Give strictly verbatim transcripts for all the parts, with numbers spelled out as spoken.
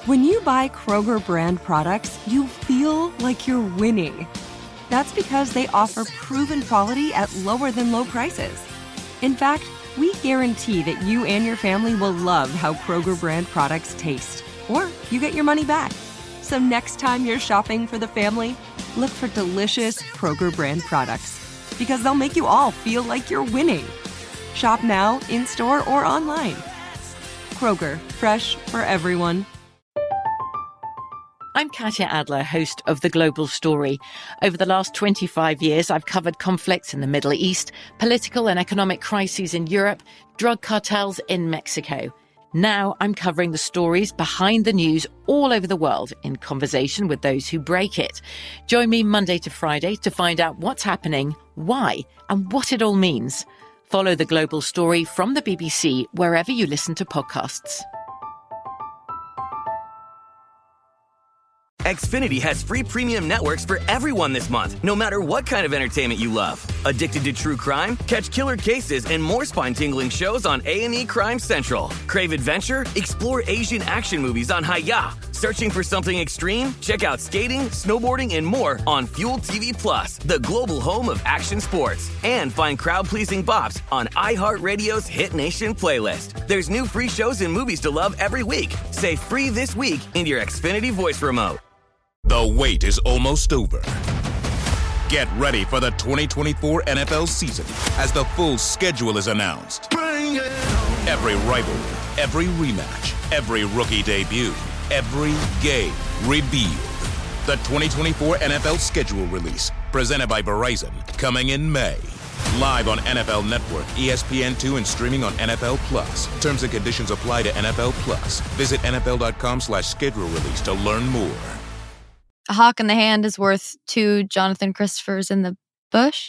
When you buy Kroger brand products, you feel like you're winning. That's because they offer proven quality at lower than low prices. In fact, we guarantee that you and your family will love how Kroger brand products taste, or you get your money back. So next time you're shopping for the family, look for delicious Kroger brand products, because they'll make you all feel like you're winning. Shop now, in-store, or online. Kroger, fresh for everyone. I'm Katya Adler, host of The Global Story. Over the last twenty-five years, I've covered conflicts in the Middle East, political and economic crises in Europe, drug cartels in Mexico. Now I'm covering the stories behind the news all over the world in conversation with those who break it. Join me Monday to Friday to find out what's happening, why, and what it all means. Follow The Global Story from the B B C wherever you listen to podcasts. Xfinity has free premium networks for everyone this month, no matter what kind of entertainment you love. Addicted to true crime? Catch killer cases and more spine-tingling shows on A and E Crime Central. Crave adventure? Explore Asian action movies on Hayya. Searching for something extreme? Check out skating, snowboarding, and more on Fuel T V Plus, the global home of action sports. And find crowd-pleasing bops on iHeartRadio's Hit Nation playlist. There's new free shows and movies to love every week. Say free this week in your Xfinity voice remote. The wait is almost over. Get ready for the twenty twenty-four N F L season as the full schedule is announced. Bring it on. Every rivalry, every rematch, every rookie debut, every game revealed. The twenty twenty-four N F L schedule release, presented by Verizon, coming in May. Live on N F L Network, E S P N two, and streaming on N F L Plus. Terms and conditions apply to N F L Plus. Visit nfl.com slash schedule release to learn more. A hawk in the hand is worth two Jonathan Christophers in the bush.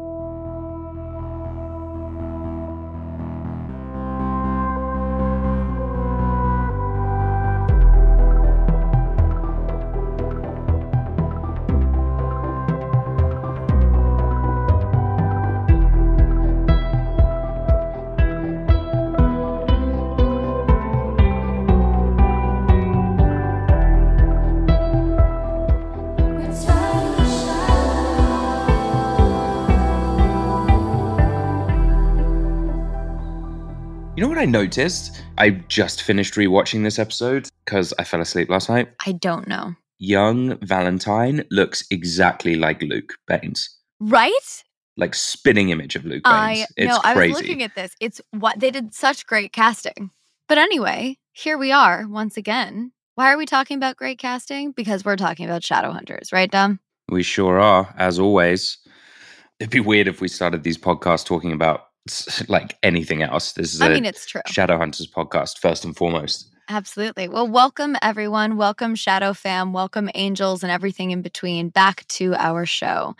You know what I noticed? I just finished rewatching this episode because I fell asleep last night. I don't know. Young Valentine looks exactly like Luke Baines. Right? Like spitting image of Luke Baines. I it's no, I crazy. was looking at this. It's what they did such great casting. But anyway, here we are once again. Why are we talking about great casting? Because we're talking about Shadowhunters, right, Dom? We sure are, as always. It'd be weird if we started these podcasts talking about like anything else. This is I a mean, it's true. Shadowhunters podcast, first and foremost. Absolutely. Well, welcome everyone. Welcome Shadow fam. Welcome angels and everything in between back to our show.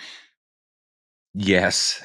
Yes.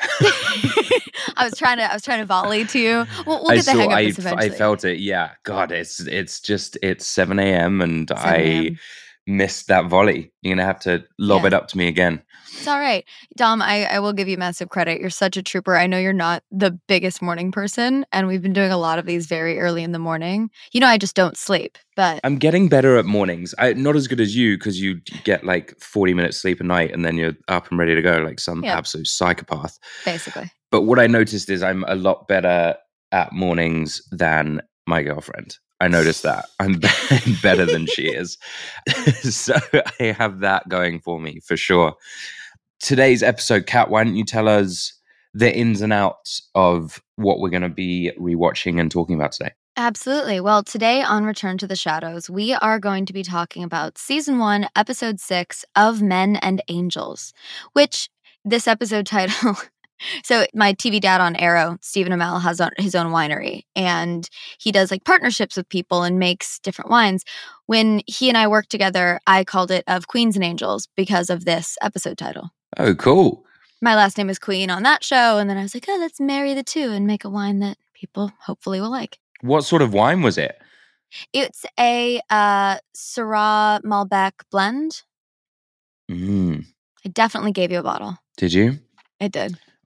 I was trying to I was trying to volley to you. We'll, we'll I get the saw, hang of I, this eventually. I felt it. Yeah. God, it's it's just it's seven a.m. and seven I a.m. missed that volley. You're gonna have to lob Yeah. it up to me again. It's all right. Dom, I, I will give you massive credit. You're such a trooper. I know you're not the biggest morning person, and we've been doing a lot of these very early in the morning. You know, I just don't sleep, but I'm getting better at mornings. I not as good as you because you get like forty minutes sleep a night and then you're up and ready to go like some Yeah. absolute psychopath. basically. But what I noticed is I'm a lot better at mornings than my girlfriend. I noticed that. I'm be- better than she is. So I have that going for me for sure. Today's episode, Kat, why don't you tell us the ins and outs of what we're going to be rewatching and talking about today? Absolutely. Well, today on Return to the Shadows, we are going to be talking about season one, episode six of Men and Angels, which this episode title. So my T V dad on Arrow, Stephen Amell, has on- his own winery, and he does like partnerships with people and makes different wines. When he and I worked together, I called it Of Queens and Angels because of this episode title. Oh, cool. My last name is Queen on that show, and then I was like, oh, let's marry the two and make a wine that people hopefully will like. What sort of wine was it? It's a uh, Syrah Malbec blend. Mm, I definitely gave you a bottle. did you? It did.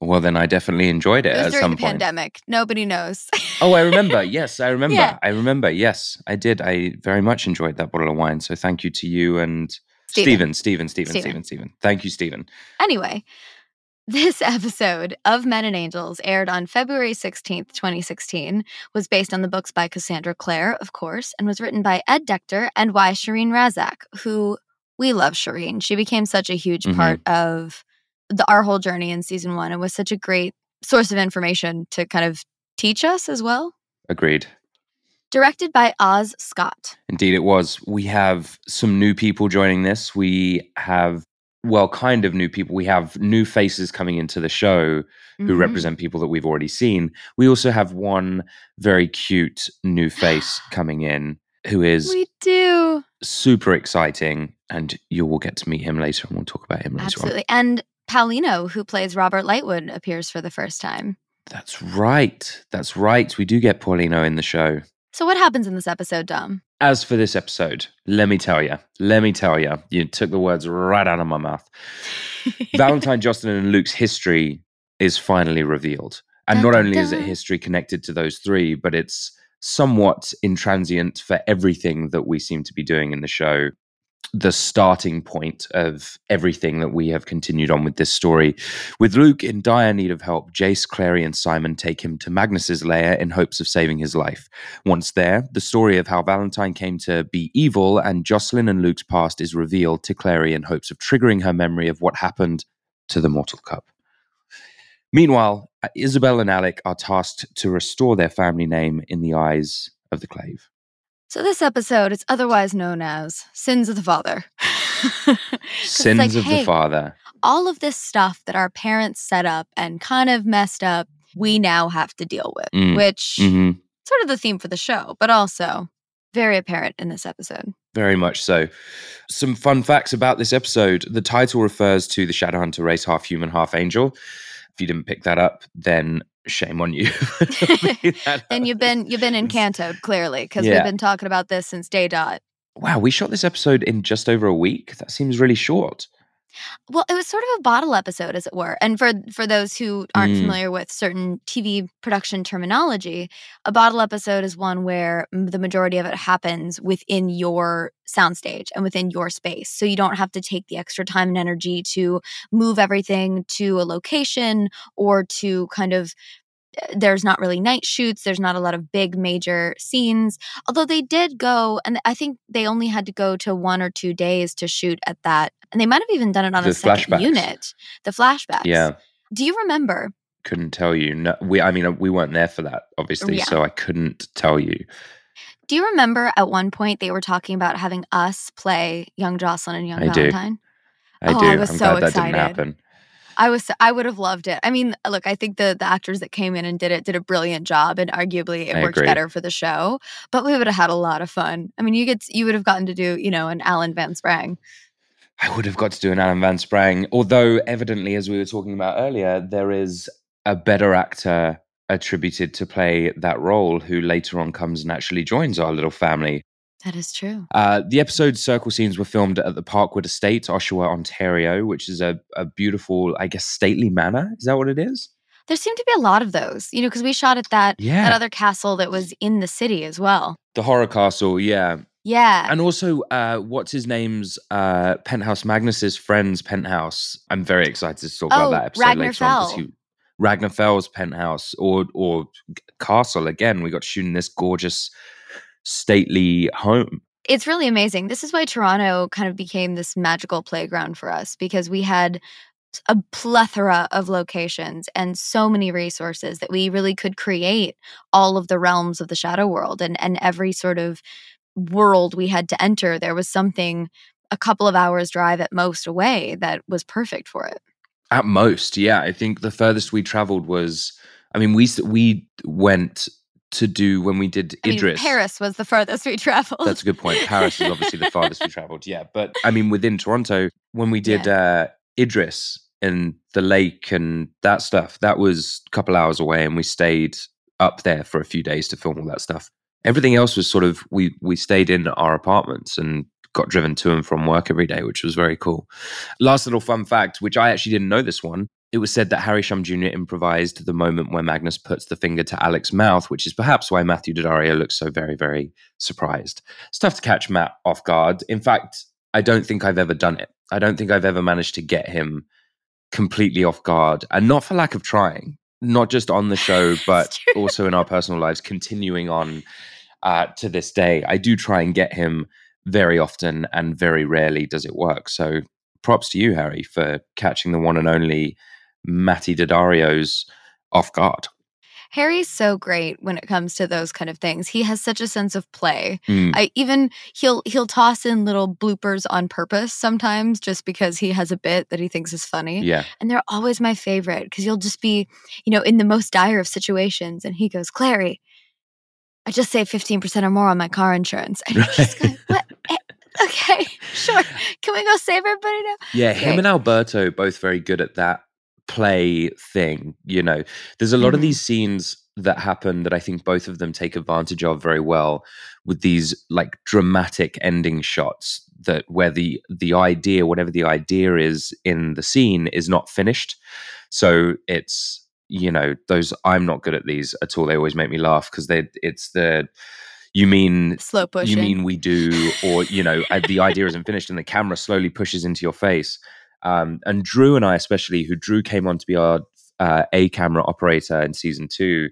Well, then I definitely enjoyed it, It was at during some the point. pandemic. Nobody knows. Oh, I remember. Yes, I remember. Yeah. I remember. Yes, I did. I very much enjoyed that bottle of wine. So thank you to you and Stephen. Stephen, Stephen, Stephen, Stephen. Stephen, Stephen. Thank you, Stephen. Anyway, this episode of Men and Angels aired on February sixteenth, twenty sixteen, was based on the books by Cassandra Clare, of course, and was written by Ed Decter and Y. Shireen Razak, who we love Shireen. She became such a huge Mhm. part of the, our whole journey in season one and was such a great source of information to kind of teach us as well. Agreed. Directed by Oz Scott. Indeed, it was. We have some new people joining this. We have, well, kind of new people. We have new faces coming into the show who Mhm. represent people that we've already seen. We also have one very cute new face coming in who is We do. super exciting, and you will get to meet him later, and we'll talk about him later Absolutely. And Paulino, who plays Robert Lightwood, appears for the first time. on. That's right. That's right. We do get Paulino in the show. So what happens in this episode, Dom? As for this episode, let me tell you, let me tell you, you took the words right out of my mouth. Valentine, Jocelyn, and Luke's history is finally revealed. And Dun, not dun, only is it dun. history connected to those three, but it's somewhat intransient for everything that we seem to be doing in the show. The starting point of everything that we have continued on with this story. With Luke in dire need of help, Jace, Clary, and Simon take him to Magnus's lair in hopes of saving his life. Once there, the story of how Valentine came to be evil and Jocelyn and Luke's past is revealed to Clary in hopes of triggering her memory of what happened to the Mortal Cup. Meanwhile, Isabel and Alec are tasked to restore their family name in the eyes of the Clave. So this episode is otherwise known as Sins of the Father. Sins like, of hey, the Father. All of this stuff that our parents set up and kind of messed up, we now have to deal with, Mm. which Mm-hmm. sort of the theme for the show, but also very apparent in this episode. Very much so. Some fun facts about this episode. The title refers to the Shadowhunter race, half human, half angel. If you didn't pick that up, then shame on you. And you've been you've been encantoed, clearly, because Yeah. we've been talking about this since day dot. Wow, we shot this episode in just over a week. That seems really short. Well, it was sort of a bottle episode, as it were. And for for those who aren't Mm. familiar with certain T V production terminology, a bottle episode is one where m- the majority of it happens within your soundstage and within your space. So you don't have to take the extra time and energy to move everything to a location or to kind of there's not really night shoots. There's not a lot of big major scenes. Although they did go, and I think they only had to go to one or two days to shoot at that. And they might have even done it on The a second flashbacks. unit. The flashbacks. Yeah, Do you remember? couldn't tell you. No, we, I mean, we weren't there for that, obviously, Yeah. so I couldn't tell you. Do you remember at one point they were talking about having us play young Jocelyn and young I do. Valentine? I Oh, do. I was I'm so glad that excited. didn't happen. I was I would have loved it. I mean, look, I think the the actors that came in and did it did a brilliant job, and arguably it I worked agree. better for the show. But we would have had a lot of fun. I mean, you get you would have gotten to do you know an Alan Van Sprang. I would have got to do an Alan Van Sprang, although evidently, as we were talking about earlier, there is a better actor attributed to play that role who later on comes and actually joins our little family. That is true. Uh, the episode's circle scenes were filmed at the Parkwood Estate, Oshawa, Ontario, which is a, a beautiful, I guess, stately manor. Is that what it is? There seemed to be a lot of those, you know, because we shot at that Yeah. that other castle that was in the city as well. The Horror Castle, yeah. Yeah. And also, uh, what's his name's uh, Penthouse, Magnus's friend's penthouse. I'm very excited to talk Oh, about that episode Ragnar later on. 'cause Fell. he- Ragnar Fell's penthouse or or castle again. We got to shoot in this gorgeous, stately home. It's really amazing. This is why Toronto kind of became this magical playground for us, because we had a plethora of locations and so many resources that we really could create all of the realms of the shadow world, and and every sort of world we had to enter, there was something a couple of hours drive at most away that was perfect for it. At most, yeah. I think the furthest we traveled was, I mean, we we went to do when we did I mean, Idris. Paris was the furthest we traveled. That's a good point. Paris is obviously the farthest we traveled, yeah. But I mean, within Toronto, when we did uh, Idris and the lake and that stuff, that was a couple hours away, and we stayed up there for a few days to film all that stuff. Everything else was sort of, we we stayed in our apartments and got driven to and from work every day, which was very cool. Last little fun fact, which I actually didn't know this one. it was said that Harry Shum Junior improvised the moment where Magnus puts the finger to Alec's mouth, which is perhaps why Matthew Daddario looks so very, very surprised. It's tough to catch Matt off guard. In fact, I don't think I've ever done it. I don't think I've ever managed to get him completely off guard, and not for lack of trying, not just on the show, but also in our personal lives, continuing on uh, to this day. I do try and get him very often, and very rarely does it work. So props to you, Harry, for catching the one and only Matty Daddario's off guard. Harry's so great when it comes to those kind of things. He has such a sense of play. Mm. I even he'll he'll toss in little bloopers on purpose sometimes just because he has a bit that he thinks is funny. Yeah. And they're always my favorite because you'll just be, you know, in the most dire of situations and he goes, Clary, I just saved fifteen percent or more on my car insurance. And you're just going, what? Eh, okay, sure. Can we go save everybody now? Yeah, him Great. and Alberto both very good at that play thing. You know, there's a lot Mhm. of these scenes that happen that I think both of them take advantage of very well, with these like dramatic ending shots that where the the idea, whatever the idea is in the scene, is not finished. So it's, you know, those, I'm not good at these at all. They always make me laugh because they it's the you mean Slow pushing. you mean we do, or you know, uh, the idea isn't finished and the camera slowly pushes into your face. Um, and Drew and I, especially, who Drew came on to be our uh, A camera operator in season two,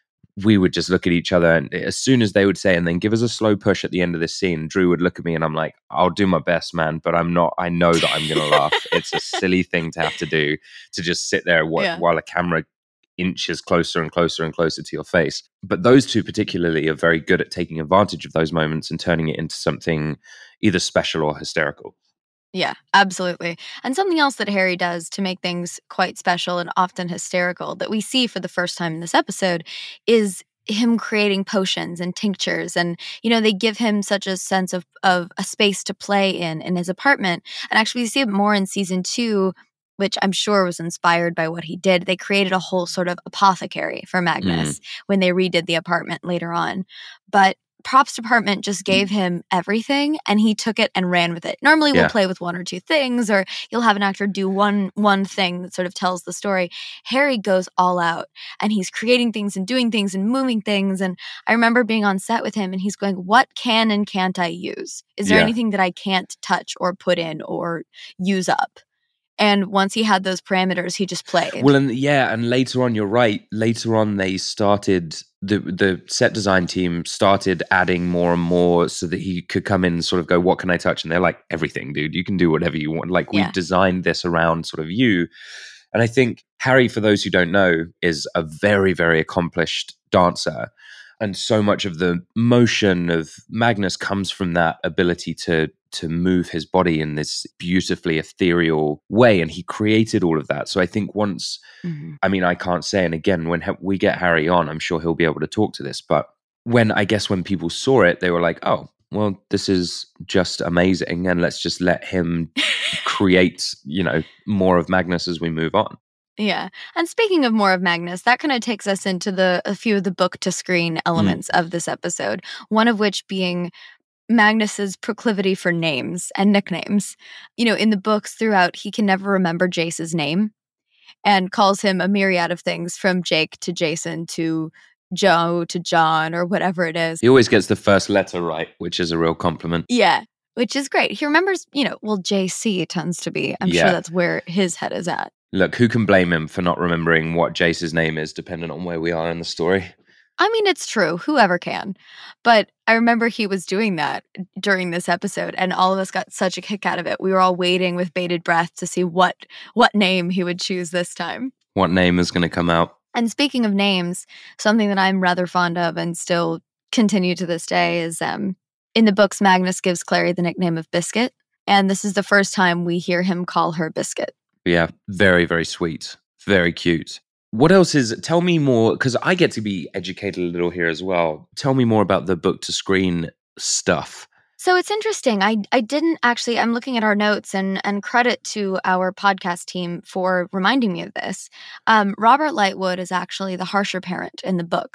we would just look at each other, and as soon as they would say, and then give us a slow push at the end of this scene, Drew would look at me and I'm like, I'll do my best, man, but I'm not, I know that I'm going to laugh. It's a silly thing to have to do, to just sit there wh- Yeah. while a camera inches closer and closer and closer to your face. But those two particularly are very good at taking advantage of those moments and turning it into something either special or hysterical. Yeah, absolutely. And something else that Harry does to make things quite special and often hysterical that we see for the first time in this episode is him creating potions and tinctures. And, you know, they give him such a sense of, of a space to play in in his apartment. And actually, we see it more in season two, which I'm sure was inspired by what he did. They created a whole sort of apothecary for Magnus when they redid the apartment later on. But props department just gave him everything and he took it and ran with it. Normally we'll Yeah. play with one or two things, or you'll have an actor do one one thing that sort of tells the story. Harry goes all out and he's creating things and doing things and moving things. And I remember being on set with him and he's going, what can and can't I use? Is there Yeah. anything that I can't touch or put in or use up? And once he had those parameters, he just played. Well, and yeah, and later on, you're right. Later on, they started the the set design team started adding more and more so that he could come in and sort of go, "What can I touch?" And they're like, "Everything, dude. You can do whatever you want." Like Yeah. we've designed this around sort of you. And I think Harry, for those who don't know, is a very, very accomplished dancer. And so much of the motion of Magnus comes from that ability to to move his body in this beautifully ethereal way. And he created all of that. So I think once, Mhm. I mean, I can't say, and again, when ha- we get Harry on, I'm sure he'll be able to talk to this. But when, I guess when people saw it, they were like, oh, well, this is just amazing. And let's just let him create, you know, more of Magnus as we move on. Yeah. And speaking of more of Magnus, that kind of takes us into the a few of the book to screen elements of this episode. One of which being Magnus's proclivity for names and nicknames. You know, in the books throughout, he can never remember Jace's name and calls him a myriad of things from Jake to Jason to Joe to John or whatever it is. He always gets the first letter right, which is a real compliment. Yeah. Which is great. He remembers, you know, well, J C tends to be. I'm Yeah. sure that's where his head is at. Look, who can blame him for not remembering what Jace's name is, depending on where we are in the story? I mean, it's true. Whoever can. But I remember he was doing that during this episode, and all of us got such a kick out of it. We were all waiting with bated breath to see what what name he would choose this time. What name is going to come out? And speaking of names, something that I'm rather fond of and still continue to this day is um, in the books, Magnus gives Clary the nickname of Biscuit. And this is the first time we hear him call her Biscuit. Yeah, very, very sweet. Very cute. What else is, tell me more, because I get to be educated a little here as well. Tell me more about the book to screen stuff. So it's interesting. I I didn't actually, I'm looking at our notes and and credit to our podcast team for reminding me of this. Um, Robert Lightwood is actually the harsher parent in the books.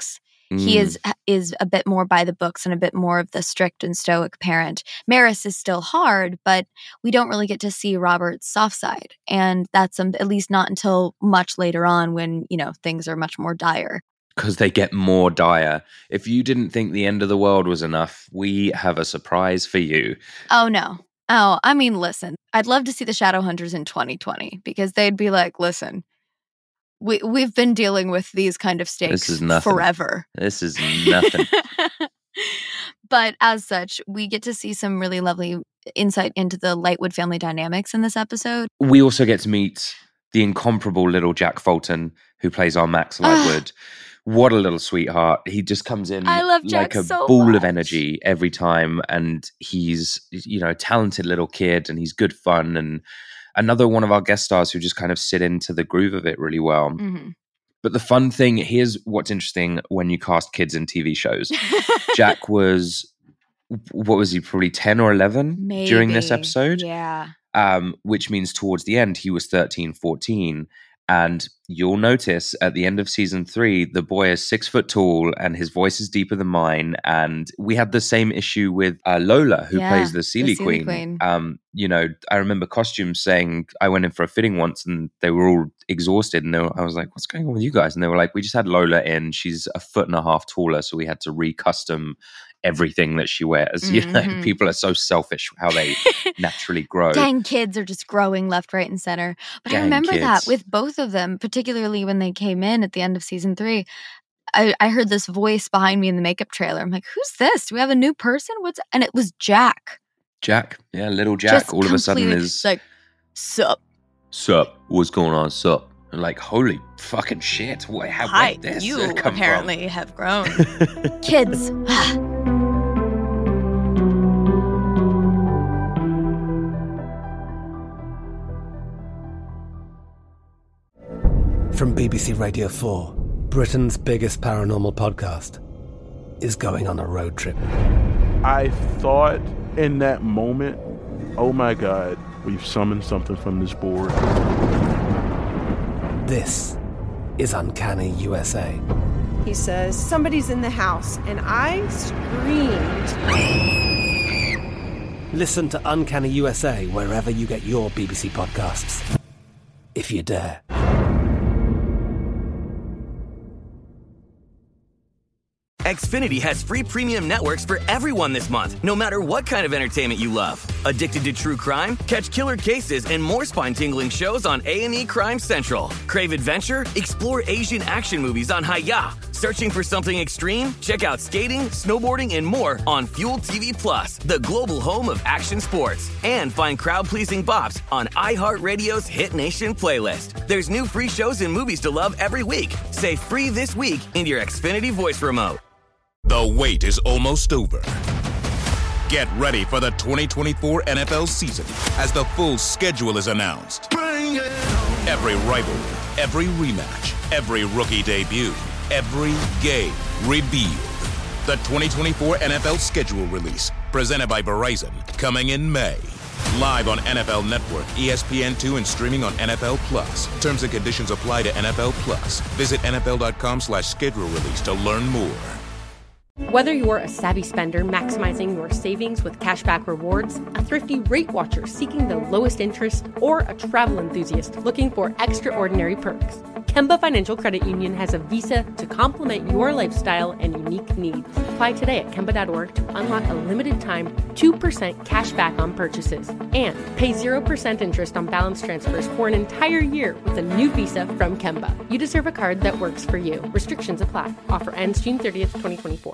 He Mm. is is a bit more by the books and a bit more of the strict and stoic parent. Maris is still hard, but we don't really get to see Robert's soft side. And that's um, at least not until much later on when, you know, things are much more dire. Because they get more dire. If you didn't think the end of the world was enough, we have a surprise for you. Oh, no. Oh, I mean, listen, I'd love to see the Shadowhunters in twenty twenty because they'd be like, listen, we, we've been dealing with these kind of stakes This is nothing. forever. This is nothing. But as such, we get to see some really lovely insight into the Lightwood family dynamics in this episode. We also get to meet the incomparable little Jack Fulton, who plays our Max Lightwood. What a little sweetheart. He just comes in I love like Jack a so ball of much. energy every time. And he's, you know, a talented little kid and he's good fun. And another one of our guest stars who just kind of sit into the groove of it really well. Mhm. But the fun thing, here's what's interesting when you cast kids in T V shows. Jack was, what was he, probably ten or eleven during this Maybe. episode? Yeah. Um, which means towards the end, he was thirteen, fourteen. And you'll notice at the end of season three, the boy is six foot tall and his voice is deeper than mine. And we had the same issue with uh, Lola, who Yeah, plays the the Seelie Seelie Queen. Queen. Um, you know, I remember costumes saying, I went in for a fitting once and they were all exhausted. And they were, I was like, what's going on with you guys? And they were like, we just had Lola in. She's a foot and a half taller. So we had to recustom everything that she wears. You know, Mhm. people are so selfish how they naturally grow. Dang kids are just growing left, right, and center. But I Dang remember that kids. with both of them, particularly when they came in at the end of season three. I, I heard this voice behind me in the makeup trailer. I'm like, who's this? Do we have a new person? What's and it was Jack. Jack, yeah, little Jack, Just all of a sudden completely- is like, sup? sup, what's going on, sup? And like, holy fucking shit, what, how, where did this uh, come have grown. Kids. From B B C Radio four, Britain's biggest paranormal podcast is going on a road trip. I thought in that moment, oh my God, we've summoned something from this board. This is Uncanny U S A. He says, somebody's in the house, and I screamed. Listen to Uncanny U S A wherever you get your B B C podcasts, if you dare. Xfinity has free premium networks for everyone this month, no matter what kind of entertainment you love. Addicted to true crime? Catch killer cases and more spine-tingling shows on A and E Crime Central. Crave adventure? Explore Asian action movies on Hi-Ya. Searching for something extreme? Check out skating, snowboarding, and more on Fuel T V Plus, the global home of action sports. And find crowd-pleasing bops on iHeartRadio's Hit Nation playlist. There's new free shows and movies to love every week. Say free this week in your Xfinity voice remote. The wait is almost over. Get ready for the twenty twenty-four N F L season as the full schedule is announced. Every rivalry, every rematch, every rookie debut, every game revealed. The twenty twenty-four N F L schedule release, presented by Verizon, coming in May. Live on N F L Network, E S P N two, and streaming on N F L Plus. Terms and conditions apply to N F L Plus. Visit nfl.com slash schedule release to learn more. Whether you're a savvy spender maximizing your savings with cashback rewards, a thrifty rate watcher seeking the lowest interest, or a travel enthusiast looking for extraordinary perks, Kemba Financial Credit Union has a visa to complement your lifestyle and unique needs. Apply today at Kemba dot org to unlock a limited-time two percent cash back on purchases and pay zero percent interest on balance transfers for an entire year with a new visa from Kemba. You deserve a card that works for you. Restrictions apply. Offer ends June thirtieth, twenty twenty-four.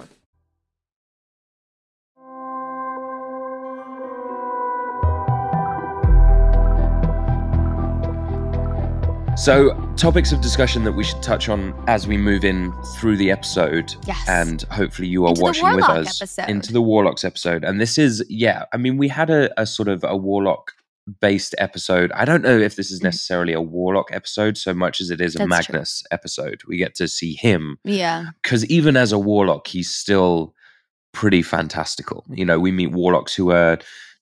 So, topics of discussion that we should touch on as we move in through the episode. Yes. And hopefully you are Into the watching with Warlock us episode. into the Warlocks episode. And this is, yeah, I mean, we had a, a sort of a Warlock based episode. I don't know if this is necessarily a Warlock episode so much as it is a That's Magnus episode. We get to see him. Yeah. Because even as a Warlock, he's still pretty fantastical. You know, we meet Warlocks who are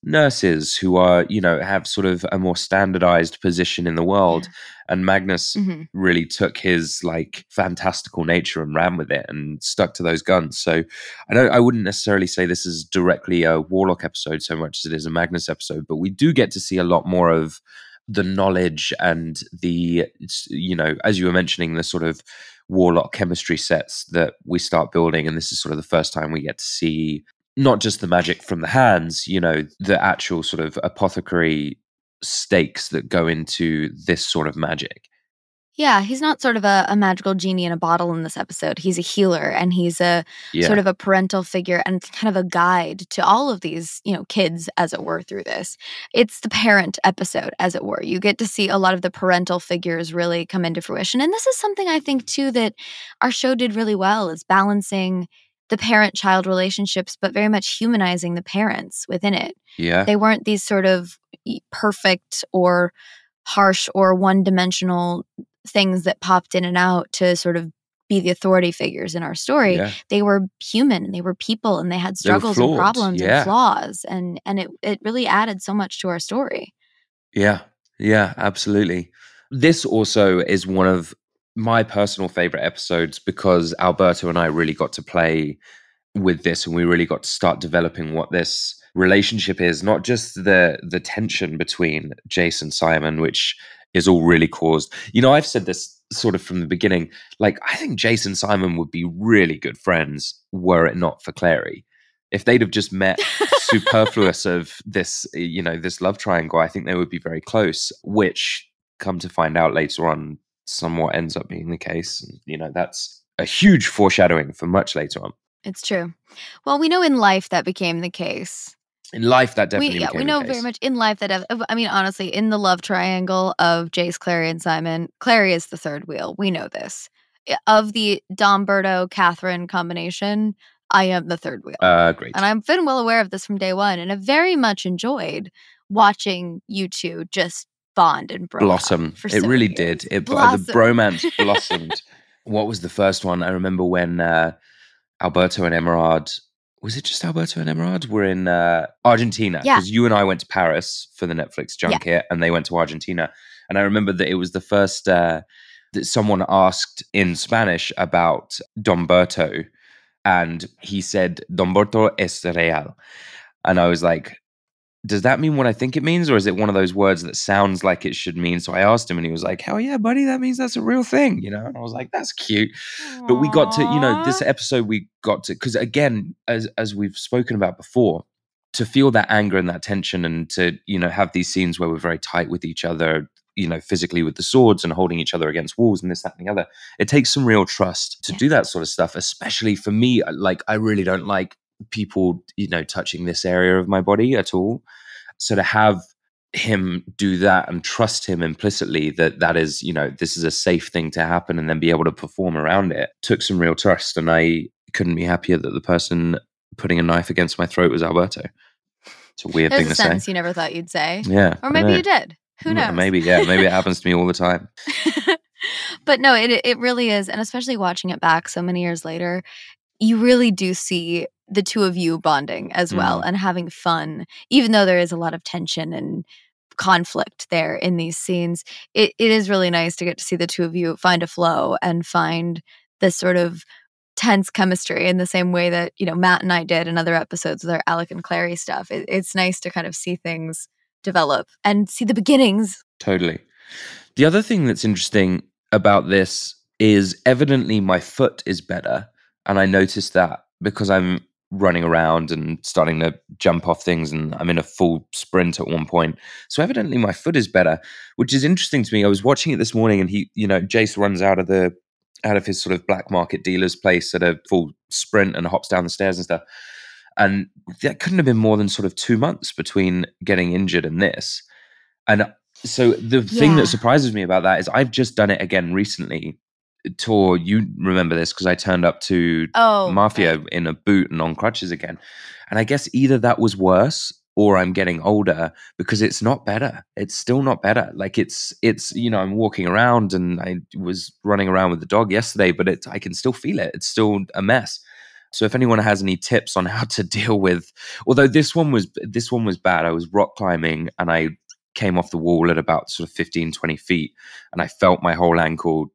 nurses who are, you know, have sort of a more standardized position in the world. Yeah. And Magnus mm-hmm. really took his like fantastical nature and ran with it and stuck to those guns. So I don't, I wouldn't necessarily say this is directly a Warlock episode so much as it is a Magnus episode, but we do get to see a lot more of the knowledge and the, you know, as you were mentioning, the sort of Warlock chemistry sets that we start building. And this is sort of the first time we get to see not just the magic from the hands, you know, the actual sort of apothecary stakes that go into this sort of magic. Yeah, he's not sort of a, a magical genie in a bottle in this episode. He's a healer, and he's a yeah. sort of a parental figure and kind of a guide to all of these, you know, kids, as it were, through this. It's the parent episode, as it were. You get to see a lot of the parental figures really come into fruition. And this is something I think, too, that our show did really well, is balancing the parent-child relationships, but very much humanizing the parents within it. Yeah. They weren't these sort of perfect or harsh or one-dimensional things that popped in and out to sort of be the authority figures in our story. Yeah. They were human, and they were people, and they had struggles and problems yeah. and flaws, and and it it really added so much to our story. Yeah, yeah, absolutely. This also is one of my personal favorite episodes because Alberto and I really got to play with this, and we really got to start developing what this relationship is, not just the the tension between Jace and Simon, which is all really caused. You know, I've said this sort of from the beginning, like, I think Jace and Simon would be really good friends were it not for Clary. If they'd have just met superfluous of this, you know, this love triangle, I think they would be very close, which, come to find out later on, somewhat ends up being the case. And, you know, that's a huge foreshadowing for much later on. It's true. Well, we know in life that became the case. In life, that definitely we, yeah, became we know the case. very much in life that, def- I mean, honestly, in the love triangle of Jace, Clary, and Simon, Clary is the third wheel. We know this. Of the Domberto, Catherine combination, I am the third wheel. Uh, great. And I've been well aware of this from day one, and I very much enjoyed watching you two just bond and bro blossom. For it so really years. did. It Blossom. The bromance blossomed. What was the first one? I remember when uh, Alberto and Emerald, was it just Alberto and Emerald? Were in uh, Argentina. Yeah. Because you and I went to Paris for the Netflix junket, yeah. and they went to Argentina. And I remember that it was the first uh, that someone asked in Spanish about Domberto, and he said, Domberto es real. And I was like, does that mean what I think it means, or is it one of those words that sounds like it should mean? So I asked him, and he was like, hell yeah, buddy, that means that's a real thing, you know? And I was like, that's cute. Aww. But we got to, you know, this episode we got to, because again, as as we've spoken about before, to feel that anger and that tension, and to, you know, have these scenes where we're very tight with each other, you know, physically with the swords and holding each other against walls and this, that, and the other. It takes some real trust to do that sort of stuff, especially for me. Like, I really don't like people, you know, touching this area of my body at all. So to have him do that and trust him implicitly that that is, you know, this is a safe thing to happen, and then be able to perform around it, took some real trust. And I couldn't be happier that the person putting a knife against my throat was Alberto. It's a weird There's thing a to sentence say. you never thought you'd say. Yeah. Or maybe you did. Who knows? Maybe, yeah. Maybe it happens to me all the time. But no, it it really is. And especially watching it back so many years later, you really do see the two of you bonding as well, mm. and having fun, even though there is a lot of tension and conflict there in these scenes. It it is really nice to get to see the two of you find a flow and find this sort of tense chemistry in the same way that, you know, Matt and I did in other episodes with our Alec and Clary stuff. It, it's nice to kind of see things develop and see the beginnings. Totally. The other thing that's interesting about this is evidently my foot is better. And I noticed that because I'm running around and starting to jump off things, and I'm in a full sprint at one point. So evidently my foot is better, which is interesting to me. I was watching it this morning, and he, you know, Jace runs out of the, out of his sort of black market dealer's place at a full sprint and hops down the stairs and stuff. And that couldn't have been more than sort of two months between getting injured and this. And so the yeah. thing that surprises me about that is I've just done it again recently. Tor, you remember this because I turned up to oh, Mafia right. in a boot and on crutches again. And I guess either that was worse or I'm getting older, because it's not better. It's still not better. Like it's, it's, you know, I'm walking around, and I was running around with the dog yesterday, but it, I can still feel it. It's still a mess. So if anyone has any tips on how to deal with, although this one was this one was bad. I was rock climbing and I came off the wall at about sort of fifteen, twenty feet, and I felt my whole ankle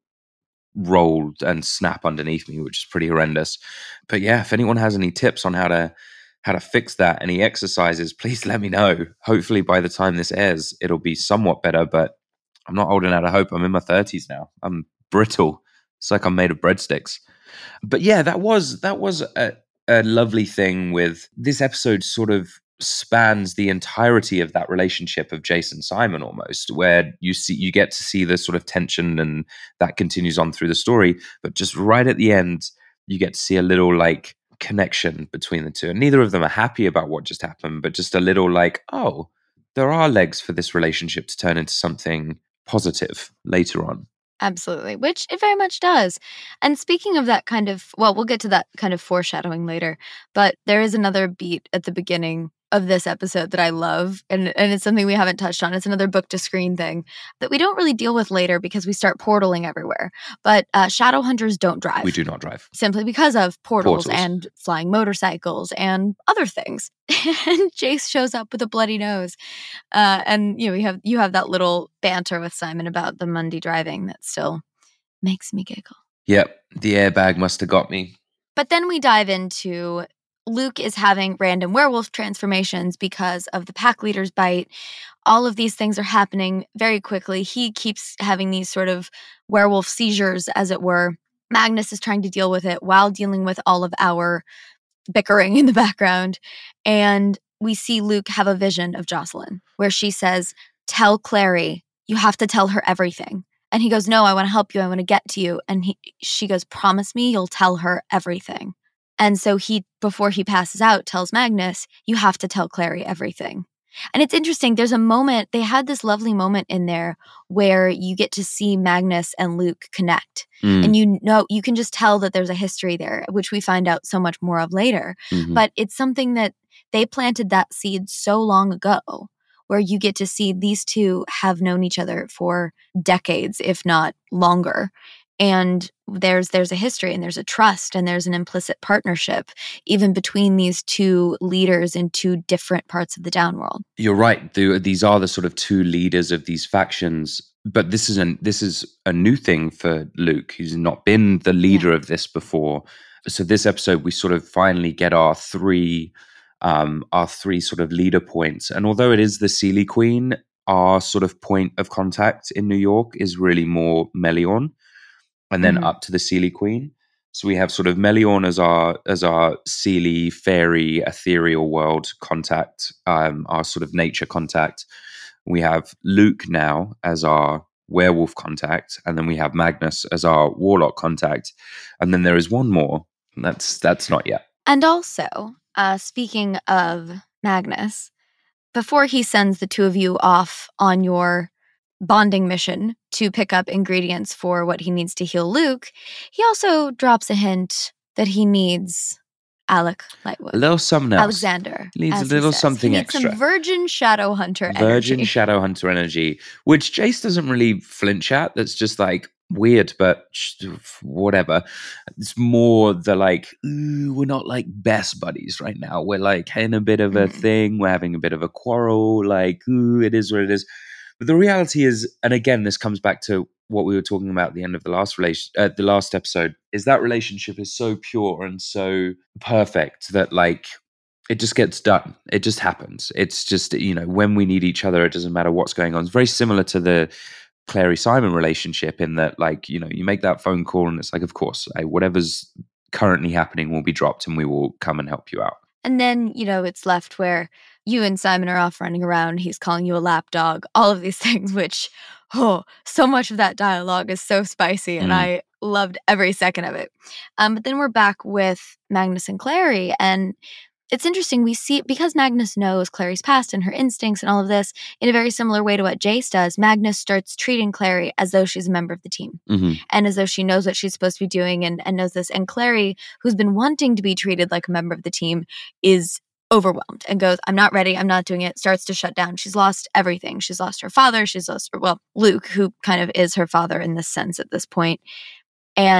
rolled and snap underneath me, which is pretty horrendous. But yeah, if anyone has any tips on how to how to fix that, any exercises, please let me know. Hopefully by the time this airs, it'll be somewhat better, but I'm not holding out a hope. I'm in my thirties now. I'm brittle. It's like I'm made of breadsticks. But yeah, that was that was a, a lovely thing with this episode. Sort of spans the entirety of that relationship of Jace and Simon, almost, where you see you get to see the sort of tension, and that continues on through the story. But just right at the end, you get to see a little like connection between the two, and neither of them are happy about what just happened, but just a little like, oh, there are legs for this relationship to turn into something positive later on. Absolutely, which it very much does. And speaking of that kind of, well, we'll get to that kind of foreshadowing later, but there is another beat at the beginning of this episode that I love, and, and it's something we haven't touched on. It's another book to screen thing that we don't really deal with later because we start portaling everywhere. But uh, shadow hunters don't drive. We do not drive. Simply because of portals, Portals. and flying motorcycles and other things. And Jace shows up with a bloody nose. Uh, and you know, you have you have that little banter with Simon about the Mundy driving that still makes me giggle. Yep, the airbag must have got me. But then we dive into Luke is having random werewolf transformations because of the pack leader's bite. All of these things are happening very quickly. He keeps having these sort of werewolf seizures, as it were. Magnus is trying to deal with it while dealing with all of our bickering in the background. And we see Luke have a vision of Jocelyn where she says, "Tell Clary, you have to tell her everything." And he goes, "No, I want to help you. I want to get to you." And he, she goes, "Promise me you'll tell her everything." And so he, before he passes out, tells Magnus, "You have to tell Clary everything." And it's interesting. There's a moment, they had this lovely moment in there where you get to see Magnus and Luke connect. Mm. And you know, you can just tell that there's a history there, which we find out so much more of later. Mm-hmm. But it's something that they planted that seed so long ago, where you get to see these two have known each other for decades, if not longer. And there's there's a history, and there's a trust, and there's an implicit partnership even between these two leaders in two different parts of the Downworld. You're right. The, these are the sort of two leaders of these factions. But this is an this is a new thing for Luke. He's not been the leader yeah. of this before. So this episode, we sort of finally get our three um, our three sort of leader points. And although it is the Seelie Queen, our sort of point of contact in New York is really more Meliorn. And then mm-hmm. up to the Seelie Queen. So we have sort of Meliorn as our as our Seelie, fairy, ethereal world contact, um, our sort of nature contact. We have Luke now as our werewolf contact, and then we have Magnus as our warlock contact. And then there is one more. And that's that's not yet. And also, uh, speaking of Magnus, before he sends the two of you off on your bonding mission to pick up ingredients for what he needs to heal Luke, he also drops a hint that he needs Alec Lightwood. A little something else. Alexander. He needs a little something he needs extra. Some virgin shadow hunter energy. Virgin shadow hunter energy, which Jace doesn't really flinch at. That's just like weird, but whatever. It's more the like, ooh, we're not like best buddies right now. We're like in a bit of a mm. thing. We're having a bit of a quarrel. Like, ooh, it is what it is. But the reality is, and again, this comes back to what we were talking about at the end of the last relation, uh, the last episode, is that relationship is so pure and so perfect that like it just gets done. It just happens. It's just, you know, when we need each other, it doesn't matter what's going on. It's very similar to the Clary Simon relationship in that, like, you know, you make that phone call and it's like, of course, I, whatever's currently happening will be dropped and we will come and help you out. And then, you know, it's left where you and Simon are off running around. He's calling you a lapdog, all of these things, which, oh, so much of that dialogue is so spicy. And mm. I loved every second of it. Um, but then we're back with Magnus and Clary. And it's interesting. We see, because Magnus knows Clary's past and her instincts and all of this, in a very similar way to what Jace does, Magnus starts treating Clary as though she's a member of the team. Mm-hmm. And as though she knows what she's supposed to be doing and, and knows this. And Clary, who's been wanting to be treated like a member of the team, is overwhelmed and goes, "I'm not ready. I'm not doing it." Starts to shut down. She's lost everything. She's lost her father. She's lost, well, Luke, who kind of is her father in this sense at this point. And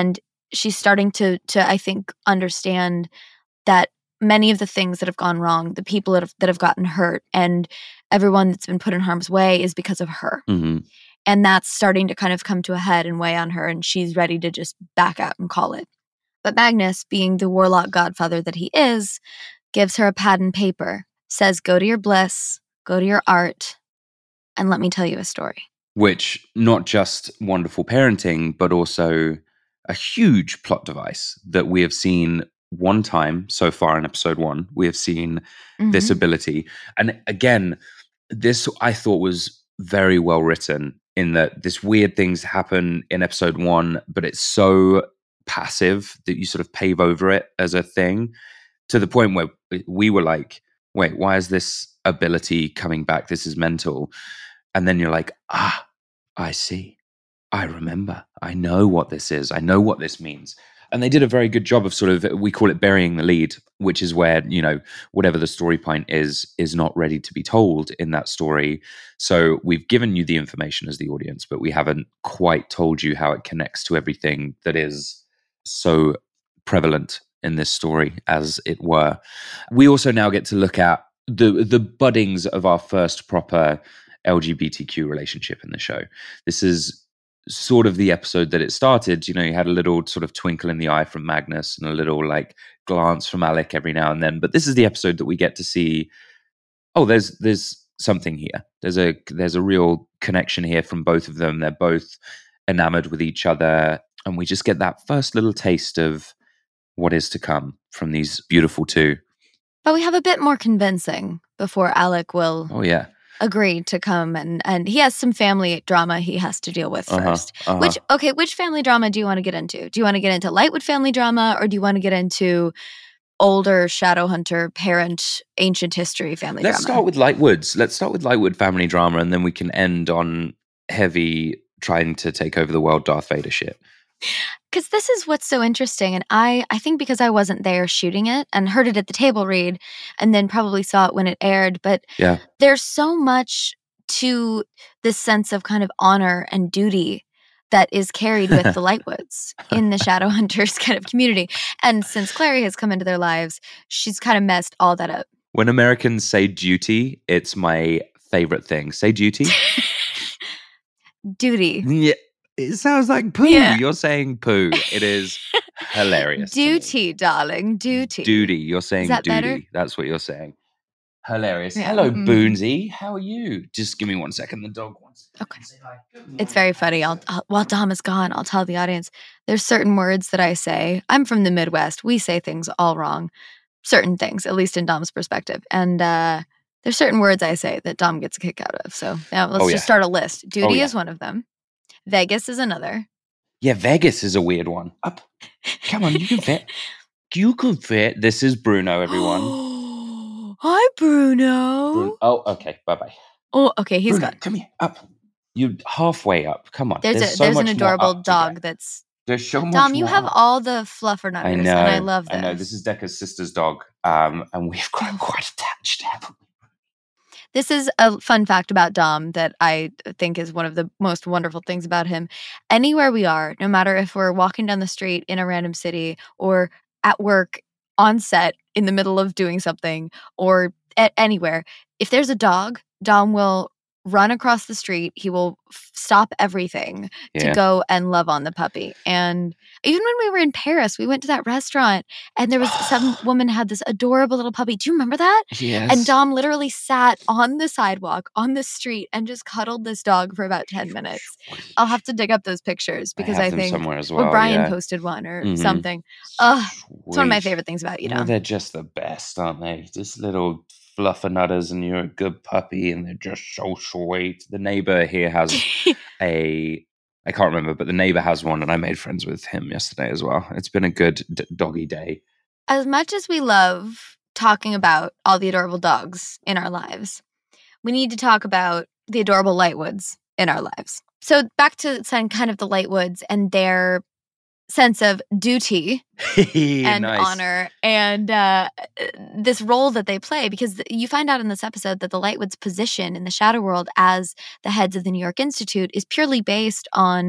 she's starting to, to I think, understand that many of the things that have gone wrong, the people that have, that have gotten hurt, and everyone that's been put in harm's way is because of her. Mm-hmm. And that's starting to kind of come to a head and weigh on her, and she's ready to just back out and call it. But Magnus, being the warlock godfather that he is, gives her a pad and paper, says, go to your bliss, go to your art, and let me tell you a story. Which, not just wonderful parenting, but also a huge plot device that we have seen one time so far in episode one. We have seen mm-hmm. this ability. And again, this I thought was very well written, in that this weird things happen in episode one, but it's so passive that you sort of pave over it as a thing, to the point where we were like, wait, why is this ability coming back? This is mental. And then you're like, ah, I see. I remember. I know what this is. I know what this means. And they did a very good job of sort of, we call it burying the lead, which is where, you know, whatever the story point is, is not ready to be told in that story. So we've given you the information as the audience, but we haven't quite told you how it connects to everything that is so prevalent in this story, as it were. We also now get to look at the the buddings of our first proper L G B T Q relationship in the show. This is sort of the episode that it started. You know, you had a little sort of twinkle in the eye from Magnus and a little like glance from Alec every now and then. But this is the episode that we get to see, oh, there's there's something here. There's a there's a real connection here from both of them. They're both enamored with each other. And we just get that first little taste of what is to come from these beautiful two. But we have a bit more convincing before Alec will oh, yeah. agree to come. And, and he has some family drama he has to deal with uh-huh, first. Uh-huh. Which, okay, which family drama do you want to get into? Do you want to get into Lightwood family drama, or do you want to get into older Shadowhunter parent ancient history family Let's drama? Let's start with Lightwoods. Let's start with Lightwood family drama, and then we can end on heavy trying to take over the world Darth Vader shit. Because this is what's so interesting. And I, I think because I wasn't there shooting it and heard it at the table read and then probably saw it when it aired, but yeah. there's so much to this sense of kind of honor and duty that is carried with the Lightwoods in the Shadowhunters kind of community. And since Clary has come into their lives, she's kind of messed all that up. When Americans say duty, it's my favorite thing. Say duty. Duty. Yeah. It sounds like poo. Yeah. You're saying poo. It is hilarious. Duty, darling. Duty. Duty. You're saying that duty. Better? That's what you're saying. Hilarious. Yeah. Hello, Mm. Boonsy. How are you? Just give me one second. The dog wants to okay. say hi. It's very funny. I'll, I'll, while Dom is gone, I'll tell the audience there's certain words that I say. I'm from the Midwest. We say things all wrong. Certain things, at least in Dom's perspective. And uh, there's certain words I say that Dom gets a kick out of. So now let's Oh, yeah. just start a list. Duty Oh, yeah. is one of them. Vegas is another. Yeah, Vegas is a weird one. Up. Come on, you can fit. You can fit. This is Bruno, everyone. Hi, Bruno. Bruno. Oh, okay. Bye-bye. Oh, okay. He's Bruno, gone. come here. Up. You're halfway up. Come on. There's, There's, a, so there's an much more adorable up to dog get. that's. There's so much Dom, you more have up. all the fluffernutters, I know. and I love this. I know. This is Decca's sister's dog, um, and we've grown quite attached, haven't we? This is a fun fact about Dom that I think is one of the most wonderful things about him. Anywhere we are, no matter if we're walking down the street in a random city or at work, on set, in the middle of doing something, or at anywhere, if there's a dog, Dom will run across the street. He will f- stop everything Yeah. to go and love on the puppy. And even when we were in Paris, we went to that restaurant and there was some woman had this adorable little puppy. Do you remember that? Yes. And Dom literally sat on the sidewalk on the street and just cuddled this dog for about ten minutes. I'll have to dig up those pictures because I, I, have them think somewhere as well. or Brian yeah. posted one or Mhm. something. Ugh, it's one of my Sweet. favorite things about you, You know, Dom. they're just the best, aren't they? Just little fluffernutters, and you're a good puppy, and they're just so sweet. The neighbor here has a, I can't remember, but the neighbor has one, and I made friends with him yesterday as well. It's been a good d- doggy day. As much as we love talking about all the adorable dogs in our lives, we need to talk about the adorable Lightwoods in our lives. So back to kind of the Lightwoods and their sense of duty and Nice. honor and uh, this role that they play, because you find out in this episode that the Lightwoods' position in the shadow world as the heads of the New York Institute is purely based on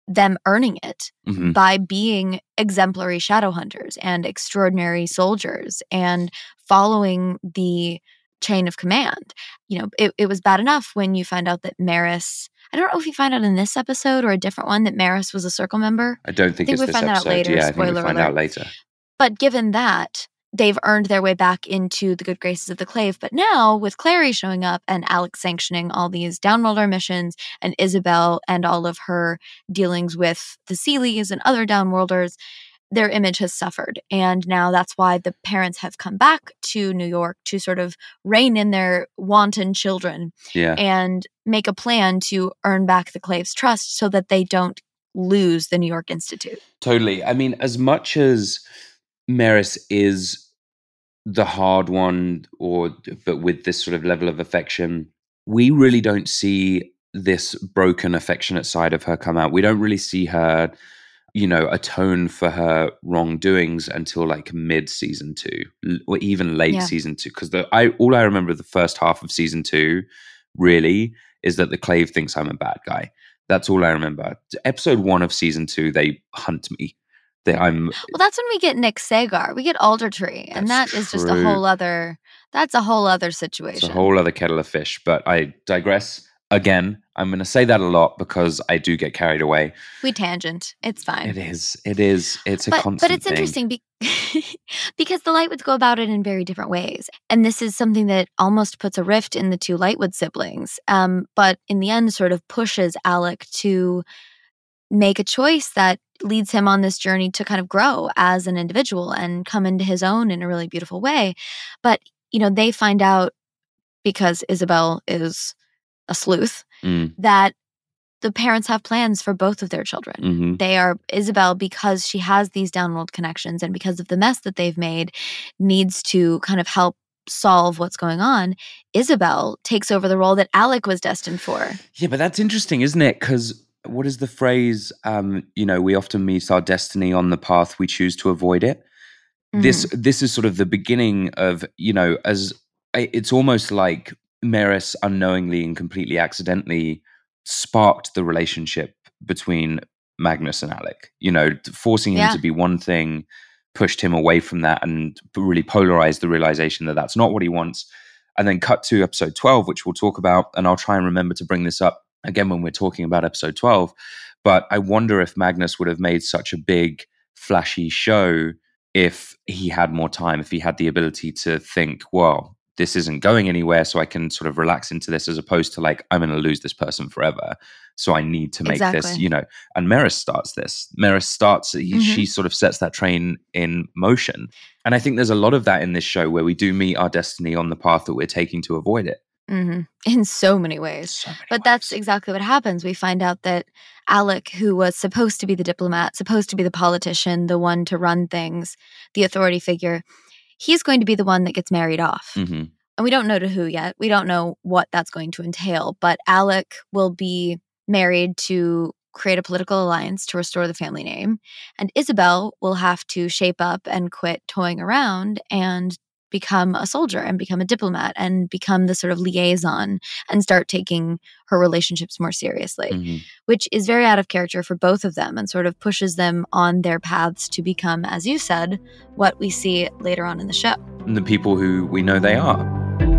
them earning it Mhm. by being exemplary shadow hunters and extraordinary soldiers and following the chain of command. You know, it, it was bad enough when you find out that Maris, I don't know if you find out in this episode or a different one, that Maris was a Circle member. I don't think, I think it's we this find that out episode. later, Yeah, I think we spoiler find alert. out later. But given that, they've earned their way back into the good graces of the Clave. But now, with Clary showing up and Alex sanctioning all these Downworlder missions and Isabel and all of her dealings with the Seeleys and other Downworlders, their image has suffered. And now that's why the parents have come back to New York to sort of rein in their wanton children Yeah. and make a plan to earn back the Clave's trust so that they don't lose the New York Institute. Totally. I mean, as much as Maris is the hard one, or but with this sort of level of affection, we really don't see this broken, affectionate side of her come out. We don't really see her, you know, atone for her wrongdoings until like mid season two, l- or even late Yeah. season two. Because the I all I remember of the first half of season two really is that the Clave thinks I'm a bad guy. That's all I remember. Episode one of season two, they hunt me. They, I'm Well, that's when we get Nick Sagar. We get Aldertree, and That's that is just a true. whole other. That's a whole other It's situation. a whole other kettle of fish. But I digress. Again, I'm going to say that a lot because I do get carried away. We tangent. It's fine. It is. It is. It's a but constant but it's thing. interesting be- because the Lightwoods go about it in very different ways, and this is something that almost puts a rift in the two Lightwood siblings. Um, but in the end, sort of pushes Alec to make a choice that leads him on this journey to kind of grow as an individual and come into his own in a really beautiful way. But you know, they find out, because Isabel is a sleuth, Mm, that the parents have plans for both of their children. mhm. They are, Isabel, because she has these downworld connections and because of the mess that they've made, needs to kind of help solve what's going on. Isabel takes over the role that Alec was destined for. Yeah, but that's interesting, isn't it? Because what is the phrase? Um, you know, we often meet our destiny on the path we choose to avoid it. This this is sort of the beginning of, you know, as I- it's almost like Maris unknowingly and completely accidentally sparked the relationship between Magnus and Alec. You know, t- forcing him Yeah. to be one thing pushed him away from that and really polarized the realization that that's not what he wants. And then cut to episode twelve, which we'll talk about, and I'll try and remember to bring this up again when we're talking about episode twelve. But I wonder if Magnus would have made such a big, flashy show if he had more time, if he had the ability to think, well, this isn't going anywhere, so I can sort of relax into this, as opposed to like, I'm going to lose this person forever, so I need to make this, Exactly. you know. And Maris starts this. Maris starts, he, Mhm. she sort of sets that train in motion. And I think there's a lot of that in this show where we do meet our destiny on the path that we're taking to avoid it. hmm In so many ways. So many But that's ways. exactly what happens. We find out that Alec, who was supposed to be the diplomat, supposed to be the politician, the one to run things, the authority figure, he's going to be the one that gets married off. Mhm. And we don't know to who yet. We don't know what that's going to entail. But Alec will be married to create a political alliance to restore the family name. And Isabel will have to shape up and quit toying around and become a soldier and become a diplomat and become the sort of liaison and start taking her relationships more seriously, Mhm. which is very out of character for both of them and sort of pushes them on their paths to become, as you said, what we see later on in the show. And the people who we know they are.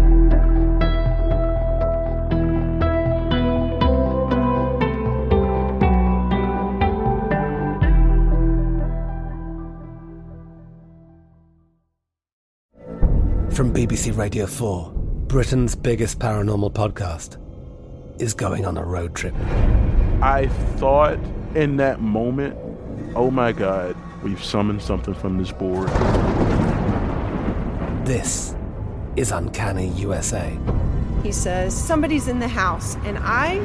From B B C Radio four, Britain's biggest paranormal podcast is going on a road trip. I thought in that moment, oh my God, we've summoned something from this board. This is Uncanny U S A. He says, somebody's in the house, and I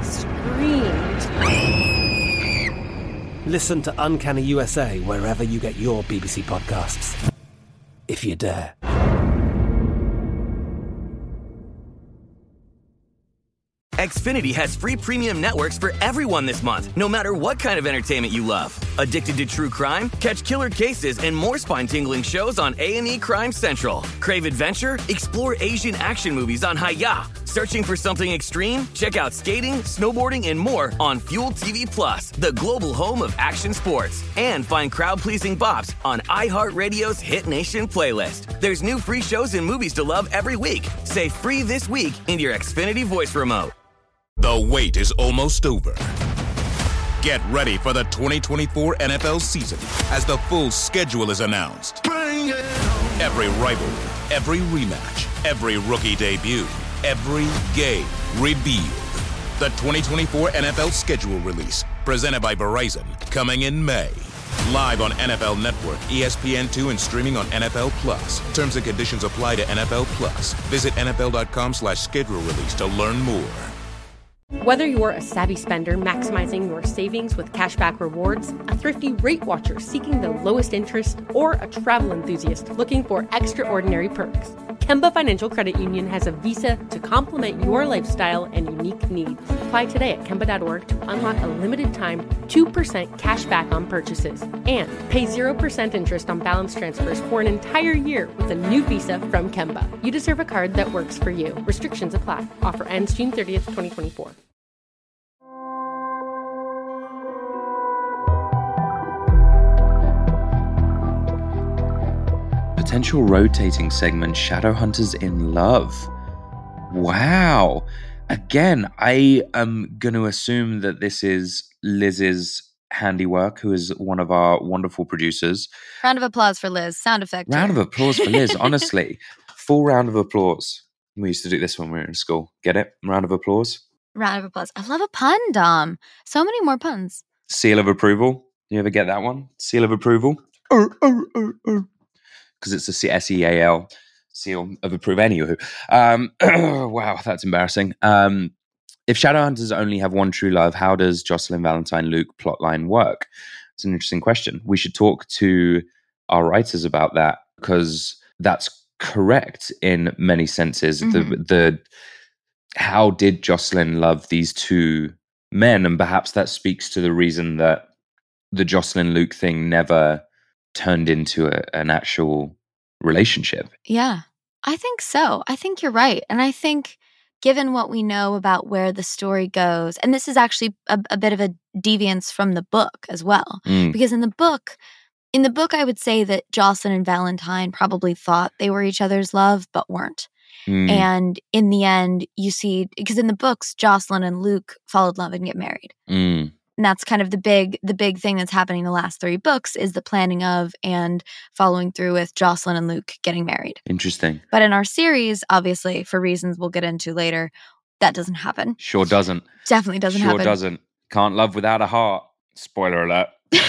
screamed. Listen to Uncanny U S A wherever you get your B B C podcasts, if you dare. Xfinity has free premium networks for everyone this month, no matter what kind of entertainment you love. Addicted to true crime? Catch killer cases and more spine-tingling shows on A and E Crime Central. Crave adventure? Explore Asian action movies on Hi-Ya. Searching for something extreme? Check out skating, snowboarding, and more on Fuel T V Plus, the global home of action sports. And find crowd-pleasing bops on iHeartRadio's Hit Nation playlist. There's new free shows and movies to love every week. Say free this week in your Xfinity voice remote. The wait is almost over. Get ready for the twenty twenty-four N F L season as the full schedule is announced. Every rivalry, every rematch, every rookie debut, every game revealed. The twenty twenty-four N F L schedule release, presented by Verizon, coming in May. Live on N F L Network, E S P N two, and streaming on N F L Plus. Terms and conditions apply to N F L Plus. Visit N F L dot com slash schedule release to learn more. Whether you're a savvy spender maximizing your savings with cashback rewards, a thrifty rate watcher seeking the lowest interest, or a travel enthusiast looking for extraordinary perks, Kemba Financial Credit Union has a visa to complement your lifestyle and unique needs. Apply today at Kemba dot org to unlock a limited time two percent cash back on purchases and pay zero percent interest on balance transfers for an entire year with a new visa from Kemba. You deserve a card that works for you. Restrictions apply. Offer ends June thirtieth, twenty twenty-four. Potential rotating segment, Shadowhunters in Love. Wow. Again, I am going to assume that this is Liz's handiwork, who is one of our wonderful producers. Round of applause for Liz. Sound effect. Round of applause for Liz, honestly. Full round of applause. We used to do this when we were in school. Get it? Round of applause. Round of applause. I love a pun, Dom. So many more puns. Seal of approval. You ever get that one? Seal of approval. Oh, oh, oh, oh. Because it's a C S E A L, seal of approval. Anywho, um, wow, that's embarrassing. Um, if Shadowhunters only have one true love, how does Jocelyn Valentine Luke plotline work? It's an interesting question. We should talk to our writers about that, because that's correct in many senses. Mm-hmm. The the how did Jocelyn love these two men, and perhaps that speaks to the reason that the Jocelyn Luke thing never turned into a, an actual relationship. Yeah, I think so. I think you're right. And I think given what we know about where the story goes, and this is actually a, a bit of a deviance from the book as well, mm. because in the book, in the book, I would say that Jocelyn and Valentine probably thought they were each other's love, but weren't. Mm. And in the end, you see, because in the books, Jocelyn and Luke fall in love and get married. Mm. And that's kind of the big the big thing that's happening in the last three books is the planning of and following through with Jocelyn and Luke getting married. Interesting. But in our series, obviously, for reasons we'll get into later, that doesn't happen. Sure doesn't. Definitely doesn't sure happen. Sure doesn't. Can't love without a heart. Spoiler alert.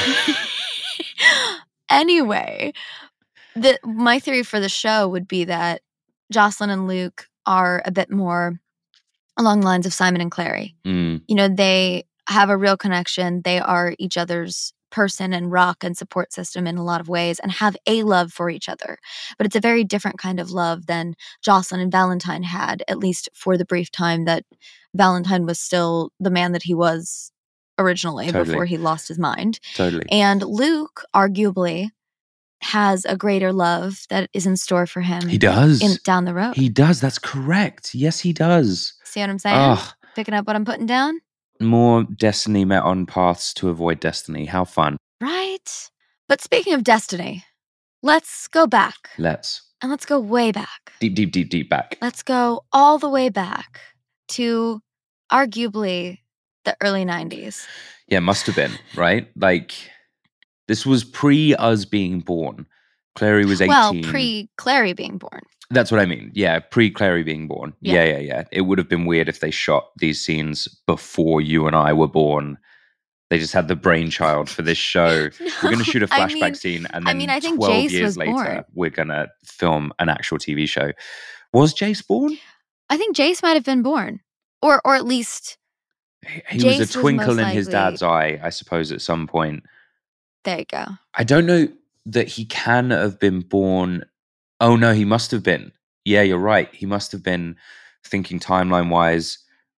Anyway, the my theory for the show would be that Jocelyn and Luke are a bit more along the lines of Simon and Clary. Mm. You know, they have a real connection. They are each other's person and rock and support system in a lot of ways and have a love for each other. But it's a very different kind of love than Jocelyn and Valentine had, at least for the brief time that Valentine was still the man that he was originally totally. Before he lost his mind. Totally. And Luke, arguably, has a greater love that is in store for him. He does. In, down the road. He does. That's correct. Yes, he does. See what I'm saying? Ugh. Picking up what I'm putting down? More destiny met on paths to avoid destiny. How fun. Right. But speaking of destiny, let's go back. Let's. And let's go way back. Deep, deep, deep, deep back. Let's go all the way back to arguably the early nineties. Yeah, must have been, right? Like, this was pre us being born. Clary was eighteen. Well, pre Clary being born. That's what I mean. Yeah, pre-Clary being born. Yeah. yeah, yeah, yeah. It would have been weird if they shot these scenes before you and I were born. They just had the brainchild for this show. no, we're going to shoot a flashback I mean, scene, and then I mean, I think twelve Jace years was later, born. we're going to film an actual T V show. Was Jace born? I think Jace might have been born. Or or at least He, he Jace was a twinkle was in his likely... dad's eye, I suppose, at some point. There you go. I don't know that he can have been born. Oh, no, he must have been. Yeah, you're right. He must have been, thinking timeline-wise,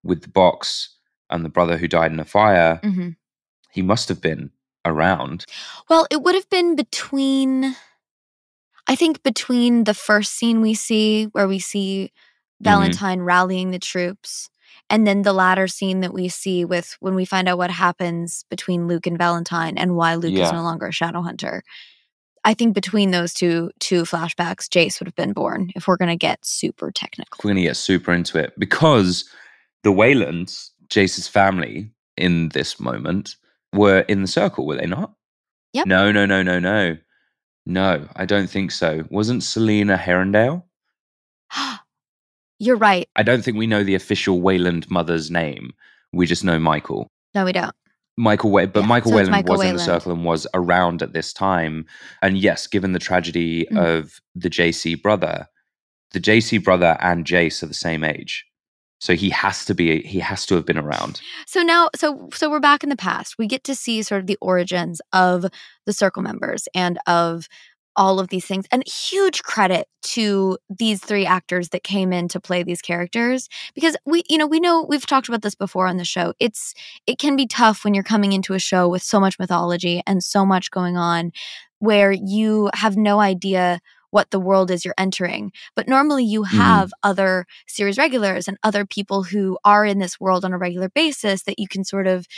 with the box and the brother who died in a fire, Mm-hmm. he must have been around. Well, it would have been between, I think between the first scene we see where we see Valentine mm-hmm. rallying the troops, and then the latter scene that we see with when we find out what happens between Luke and Valentine and why Luke Yeah. is no longer a Shadowhunter. I think between those two two flashbacks, Jace would have been born, if we're going to get super technical. We're going to get super into it, because the Waylands, Jace's family in this moment, were in the circle, were they not? Yep. No, no, no, no, no. No, I don't think so. Wasn't Selena Herondale? You're right. I don't think we know the official Wayland mother's name. We just know Michael. No, we don't. Michael Way, but Yeah, Michael so it's Wayland Michael was in Wayland. the circle and was around at this time. And yes, given the tragedy Mm. of the J C brother, the J C brother and Jace are the same age. So he has to be, he has to have been around. So now, so so we're back in the past. We get to see sort of the origins of the Circle members and of all of these things. And huge credit to these three actors that came in to play these characters, because we, you know, we know we've talked about this before on the show. It's it can be tough when you're coming into a show with so much mythology and so much going on, where you have no idea what the world is you're entering. But normally you have mm-hmm. other series regulars and other people who are in this world on a regular basis that you can sort of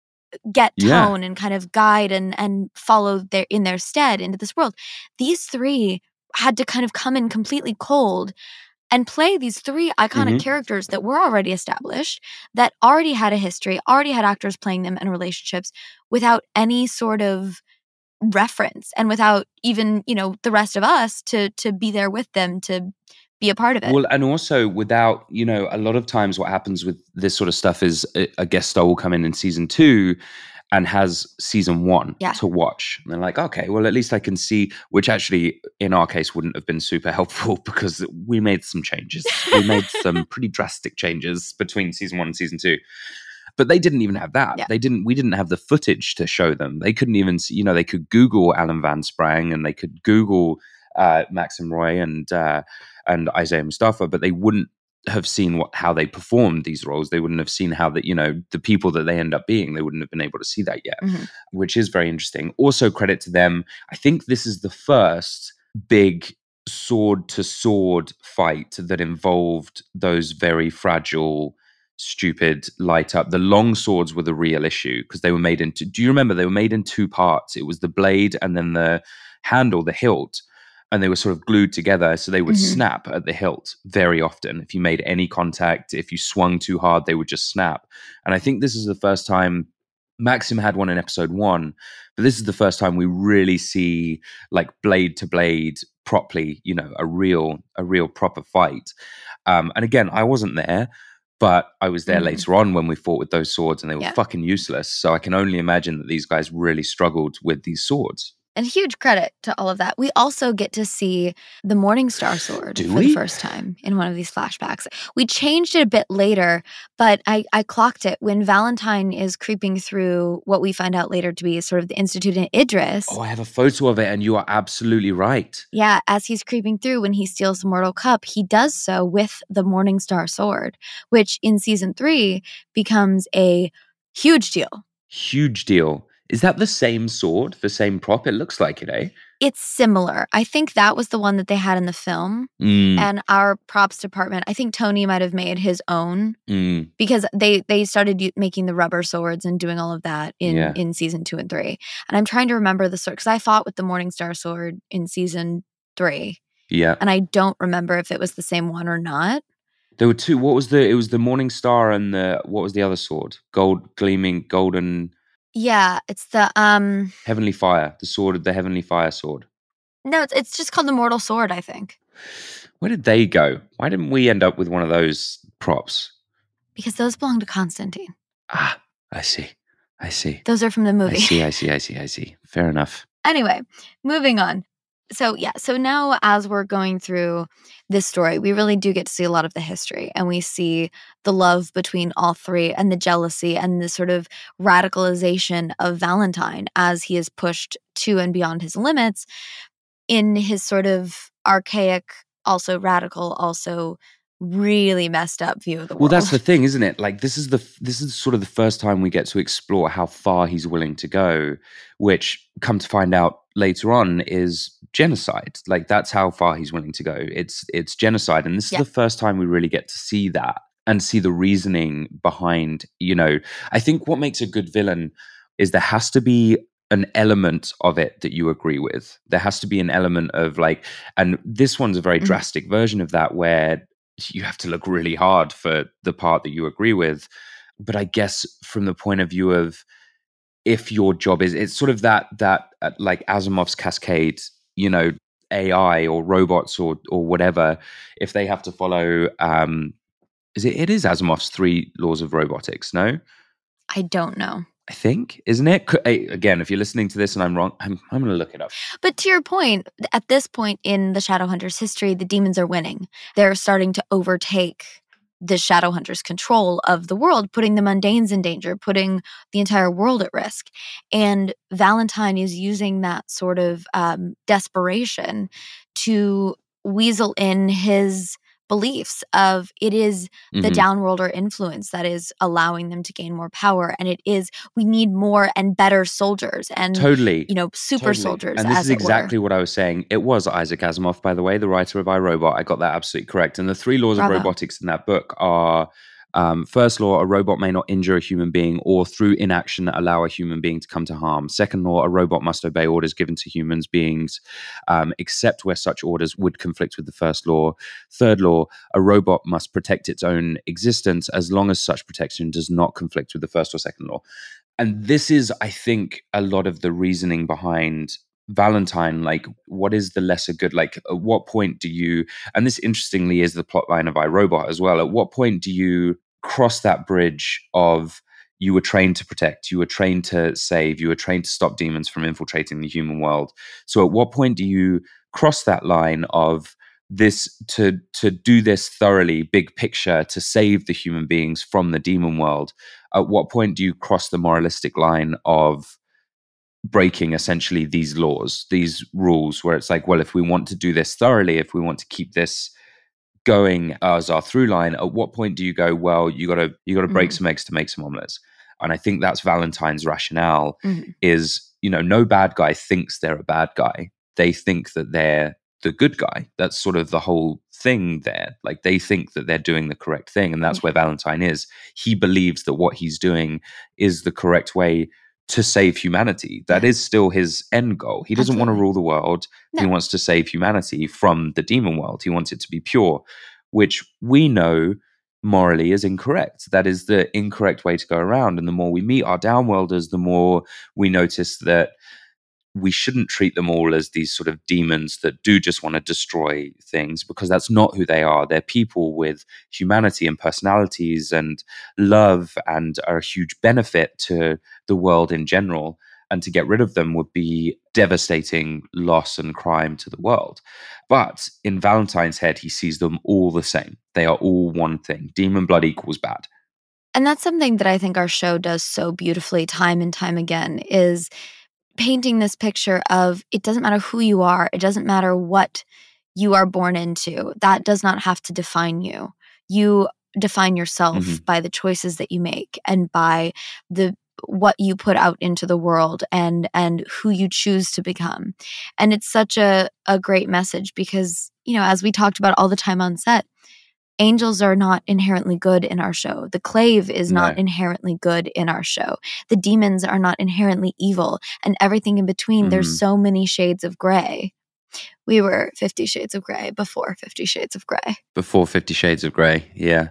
get tone yeah. and kind of guide and and follow their in their stead into this world. These three had to kind of come in completely cold and play these three iconic mm-hmm. characters that were already established, that already had a history, already had actors playing them and relationships, without any sort of reference and without even, you know, the rest of us to to be there with them to be a part of it. Well, and also without, you know, a lot of times what happens with this sort of stuff is a, a guest star will come in in season two and has season one yeah. to watch. And they're like, okay, well, at least I can see, which actually in our case wouldn't have been super helpful, because we made some changes. We made some pretty drastic changes between season one and season two. But they didn't even have that. Yeah. They didn't. We didn't have the footage to show them. They couldn't even see, you know, they could Google Alan Van Sprang and they could Google uh, Maxim Roy and uh, and Isaiah Mustafa, but they wouldn't have seen what how they performed these roles. They wouldn't have seen how that, you know, the people that they end up being. They wouldn't have been able to see that yet, mm-hmm. which is very interesting. Also, credit to them. I think this is the first big sword to sword fight that involved those very fragile, stupid light up. The long swords were the real issue because they were made into, do you remember they were made in two parts? It was the blade and then the handle, the hilt, and they were sort of glued together. So they would mm-hmm. snap at the hilt very often. If you made any contact, if you swung too hard, they would just snap. And I think this is the first time Maxim had one in episode one, but this is the first time we really see like blade to blade properly, you know, a real, a real proper fight. Um, and again, I wasn't there, but I was there mm-hmm. later on when we fought with those swords and they were yeah. fucking useless. So I can only imagine that these guys really struggled with these swords. And huge credit to all of that. We also get to see the Morningstar sword Do for we? the first time in one of these flashbacks. We changed it a bit later, but I, I clocked it when Valentine is creeping through what we find out later to be sort of the Institute in Idris. Oh, I have a photo of it and you are absolutely right. Yeah, as he's creeping through, when he steals the Mortal Cup, he does so with the Morningstar sword, which in season three becomes a huge deal. Huge deal. Is that the same sword, the same prop? It looks like it, eh? It's similar. I think that was the one that they had in the film. Mm. And our props department, I think Tony might have made his own mm. because they they started u- making the rubber swords and doing all of that in, yeah. in season two and three. And I'm trying to remember the sword because I fought with the Morningstar sword in season three. Yeah. And I don't remember if it was the same one or not. There were two. What was the, it was the Morningstar and the, what was the other sword? Gold, gleaming, golden... Yeah, it's the um Heavenly Fire, the sword of the Heavenly Fire sword. No, it's it's just called the Mortal Sword, I think. Where did they go? Why didn't we end up with one of those props? Because those belong to Constantine. Ah, I see. I see. Those are from the movie. I see, I see, I see, I see. Fair enough. Anyway, moving on. So yeah, so now as we're going through this story, we really do get to see a lot of the history, and we see the love between all three and the jealousy and the sort of radicalization of Valentine as he is pushed to and beyond his limits in his sort of archaic, also radical, also really messed up view of the well, world. Well, that's the thing, isn't it? Like, this is the this is sort of the first time we get to explore how far he's willing to go, which, come to find out later on, is genocide. Like, that's how far he's willing to go. It's it's genocide, and this Yeah. is the first time we really get to see that and see the reasoning behind. You know, I think what makes a good villain is there has to be an element of it that you agree with. There has to be an element of like, and this one's a very Mhm. drastic version of that, where you have to look really hard for the part that you agree with. But I guess from the point of view of, if your job is, it's sort of that, that uh, like Asimov's cascade, you know, A I or robots or, or whatever, if they have to follow, um, is it, it is Asimov's three laws of robotics, no? I don't know. I think, isn't it? Could, hey, again, if you're listening to this and I'm wrong, I'm, I'm going to look it up. But to your point, at this point in the Shadowhunters' history, the demons are winning. They're starting to overtake the Shadowhunters' control of the world, putting the mundanes in danger, putting the entire world at risk. And Valentine is using that sort of um, desperation to weasel in his beliefs of it is the Mhm. downworlder influence that is allowing them to gain more power, and it is we need more and better soldiers and Totally. you know super Totally. soldiers. And this as is it exactly were. what I was saying. It was Isaac Asimov, by the way, the writer of iRobot. I got that absolutely correct. And the three laws Bravo. of robotics in that book are, um, first law, a robot may not injure a human being or through inaction allow a human being to come to harm. Second law, a robot must obey orders given to humans beings, um, except where such orders would conflict with the first law. Third law, a robot must protect its own existence as long as such protection does not conflict with the first or second law. And this is, I think, a lot of the reasoning behind Valentine. Like, what is the lesser good? Like, at what point do you, and this interestingly is the plotline of iRobot as well, at what point do you cross that bridge of you were trained to protect, you were trained to save, you were trained to stop demons from infiltrating the human world. So at what point do you cross that line of this, to to do this thoroughly, big picture, to save the human beings from the demon world? At what point do you cross the moralistic line of breaking essentially these laws, these rules, where it's like, well, if we want to do this thoroughly, if we want to keep this going as our through line, at what point do you go, well, you gotta you gotta break Mhm. some eggs to make some omelets? And I think that's Valentine's rationale Mhm. is, you know, no bad guy thinks they're a bad guy. They think that they're the good guy. That's sort of the whole thing there. Like, they think that they're doing the correct thing. And that's where Valentine is. He believes that what he's doing is the correct way to save humanity. That is still his end goal. He doesn't want to Absolutely. rule the world. He No. wants to save humanity from the demon world. He wants it to be pure, which we know morally is incorrect. That is the incorrect way to go around. And the more we meet our downworlders, the more we notice that we shouldn't treat them all as these sort of demons that do just want to destroy things, because that's not who they are. They're people with humanity and personalities and love, and are a huge benefit to the world in general. And to get rid of them would be devastating loss and crime to the world. But in Valentine's head, he sees them all the same. They are all one thing. Demon blood equals bad. And that's something that I think our show does so beautifully time and time again, is painting this picture of it doesn't matter who you are, it doesn't matter what you are born into. That does not have to define you. You define yourself Mhm. by the choices that you make and by the what you put out into the world and and who you choose to become. And it's such a a great message because, you know, as we talked about all the time on set, angels are not inherently good in our show. The clave is not No. inherently good in our show. The demons are not inherently evil. And everything in between, Mhm. there's so many shades of gray. We were Fifty Shades of Grey before Fifty Shades of Grey. Before Fifty Shades of Grey, yeah.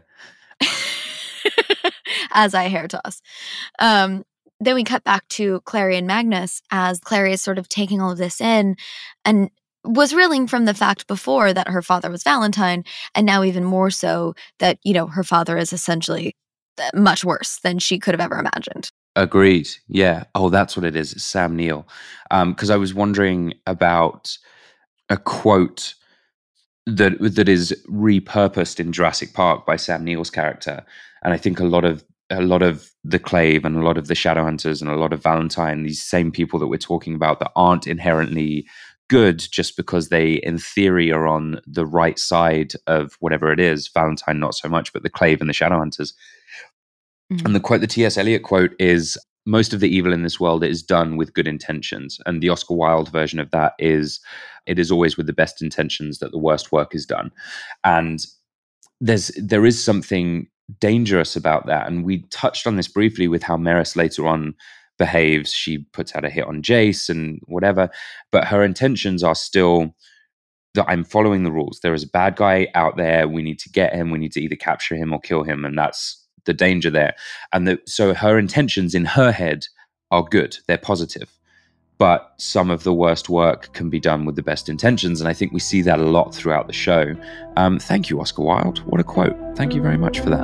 As I hair toss. Um, then we cut back to Clary and Magnus as Clary is sort of taking all of this in and was reeling from the fact before that her father was Valentine, and now even more so that, you know, her father is essentially much worse than she could have ever imagined. Agreed. Yeah. Oh, that's what it is. It's Sam Neill. Um, because I was wondering about a quote that that is repurposed in Jurassic Park by Sam Neill's character, and I think a lot of a lot of the Clave and a lot of the Shadowhunters and a lot of Valentine, these same people that we're talking about that aren't inherently good just because they, in theory, are on the right side of whatever it is. Valentine, not so much, but the Clave and the Shadowhunters. Mm-hmm. And the quote, the T S Eliot quote is, most of the evil in this world is done with good intentions. And the Oscar Wilde version of that is, it is always with the best intentions that the worst work is done. And there's there is something dangerous about that. And we touched on this briefly with how Maris later on behaves. She puts out a hit on Jace and whatever, but her intentions are still that I'm following the rules. There is a bad guy out there. We need to get him. We need to either capture him or kill him. And that's the danger there. And the, so her intentions in her head are good. They're positive. But some of the worst work can be done with the best intentions. And I think we see that a lot throughout the show. Um, thank you, Oscar Wilde. What a quote. Thank you very much for that.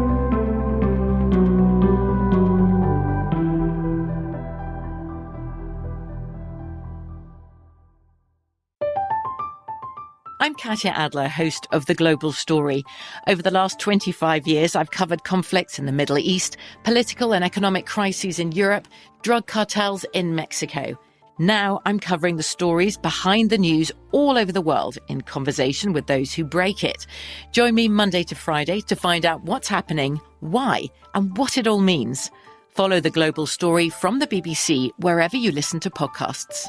I'm Katya Adler, host of The Global Story. Over the last twenty-five years, I've covered conflicts in the Middle East, political and economic crises in Europe, drug cartels in Mexico. Now I'm covering the stories behind the news all over the world in conversation with those who break it. Join me Monday to Friday to find out what's happening, why, and what it all means. Follow The Global Story from the B B C wherever you listen to podcasts.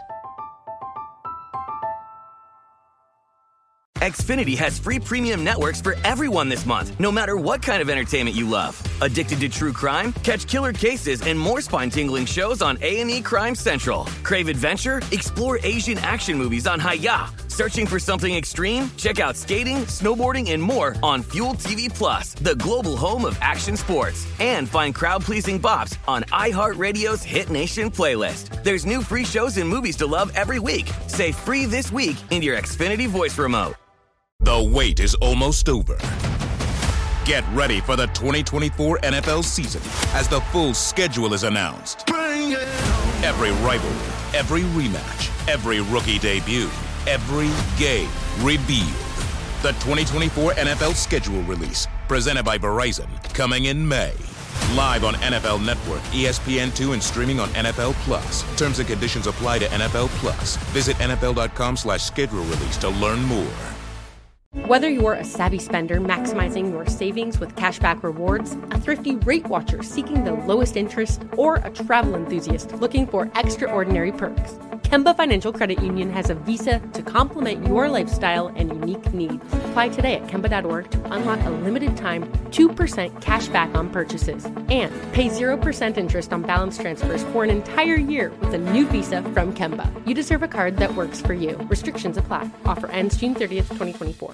Xfinity has free premium networks for everyone this month, no matter what kind of entertainment you love. Addicted to true crime? Catch killer cases and more spine-tingling shows on A and E Crime Central. Crave adventure? Explore Asian action movies on Hi-Ya. Searching for something extreme? Check out skating, snowboarding, and more on Fuel T V Plus, the global home of action sports. And find crowd-pleasing bops on iHeartRadio's Hit Nation playlist. There's new free shows and movies to love every week. Say free this week in your Xfinity voice remote. The wait is almost over. Get ready for the twenty twenty-four N F L season as the full schedule is announced. Bring it on. Every rivalry, every rematch, every rookie debut, every game revealed. The twenty twenty-four N F L schedule release, presented by Verizon, coming in May. Live on N F L Network, E S P N two, and streaming on N F L Plus. Terms and conditions apply to N F L Plus. Visit nfl.com slash schedule release to learn more. Whether you're a savvy spender maximizing your savings with cashback rewards, a thrifty rate watcher seeking the lowest interest, or a travel enthusiast looking for extraordinary perks, Kemba Financial Credit Union has a visa to complement your lifestyle and unique needs. Apply today at Kemba dot org to unlock a limited-time two percent cash back on purchases and pay zero percent interest on balance transfers for an entire year with a new visa from Kemba. You deserve a card that works for you. Restrictions apply. Offer ends June thirtieth, twenty twenty-four.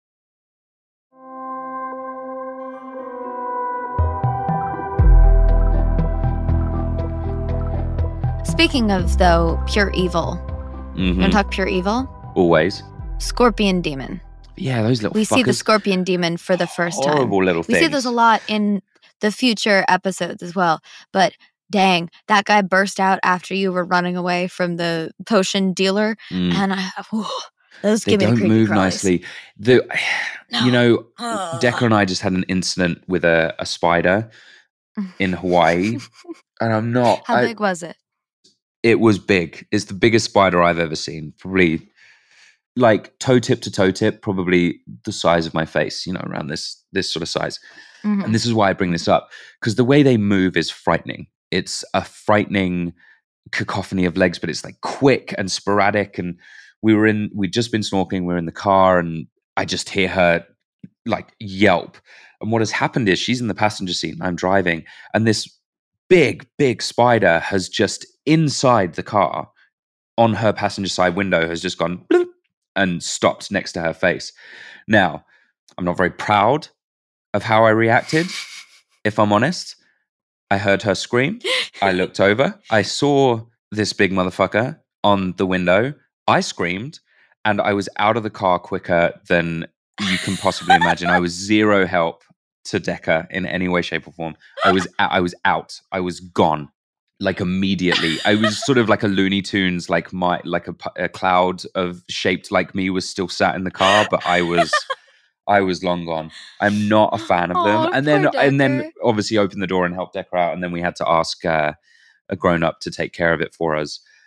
Speaking of, though, pure evil. Mm-hmm. You want to talk pure evil? Always. Scorpion demon. Yeah, those little We fuckers. see the scorpion demon for the first time. Horrible little things. We see those a lot in the future episodes as well. But dang, that guy burst out after you were running away from the potion dealer. Mm. And I, whew, those they give me don't the creepy move crawlies. nicely. The, no. You know, Decker and I just had an incident with a, a spider in Hawaii. And I'm not... How I, big was it? It was big. It's the biggest spider I've ever seen. Probably like toe tip to toe tip, probably the size of my face, you know, around this this sort of size. Mm-hmm. And this is why I bring this up, because the way they move is frightening. It's a frightening cacophony of legs, but it's like quick and sporadic. And we were in, we'd just been snorkeling, we were in the car, and I just hear her like yelp. And what has happened is she's in the passenger seat and I'm driving, and this big, big spider has just inside the car on her passenger side window has just gone bloop, and stopped next to her face. Now, I'm not very proud of how I reacted, if I'm honest. I heard her scream. I looked over. I saw this big motherfucker on the window. I screamed, and I was out of the car quicker than you can possibly imagine. I was zero help to Decker in any way, shape, or form. I was I was out. I was gone, like immediately. I was sort of like a Looney Tunes, like my like a, a cloud of shaped like me was still sat in the car, but I was I was long gone. I'm not a fan of them. Oh, and then poor and then Decker. obviously opened the door and helped Decker out, and then we had to ask uh, a grown up to take care of it for us.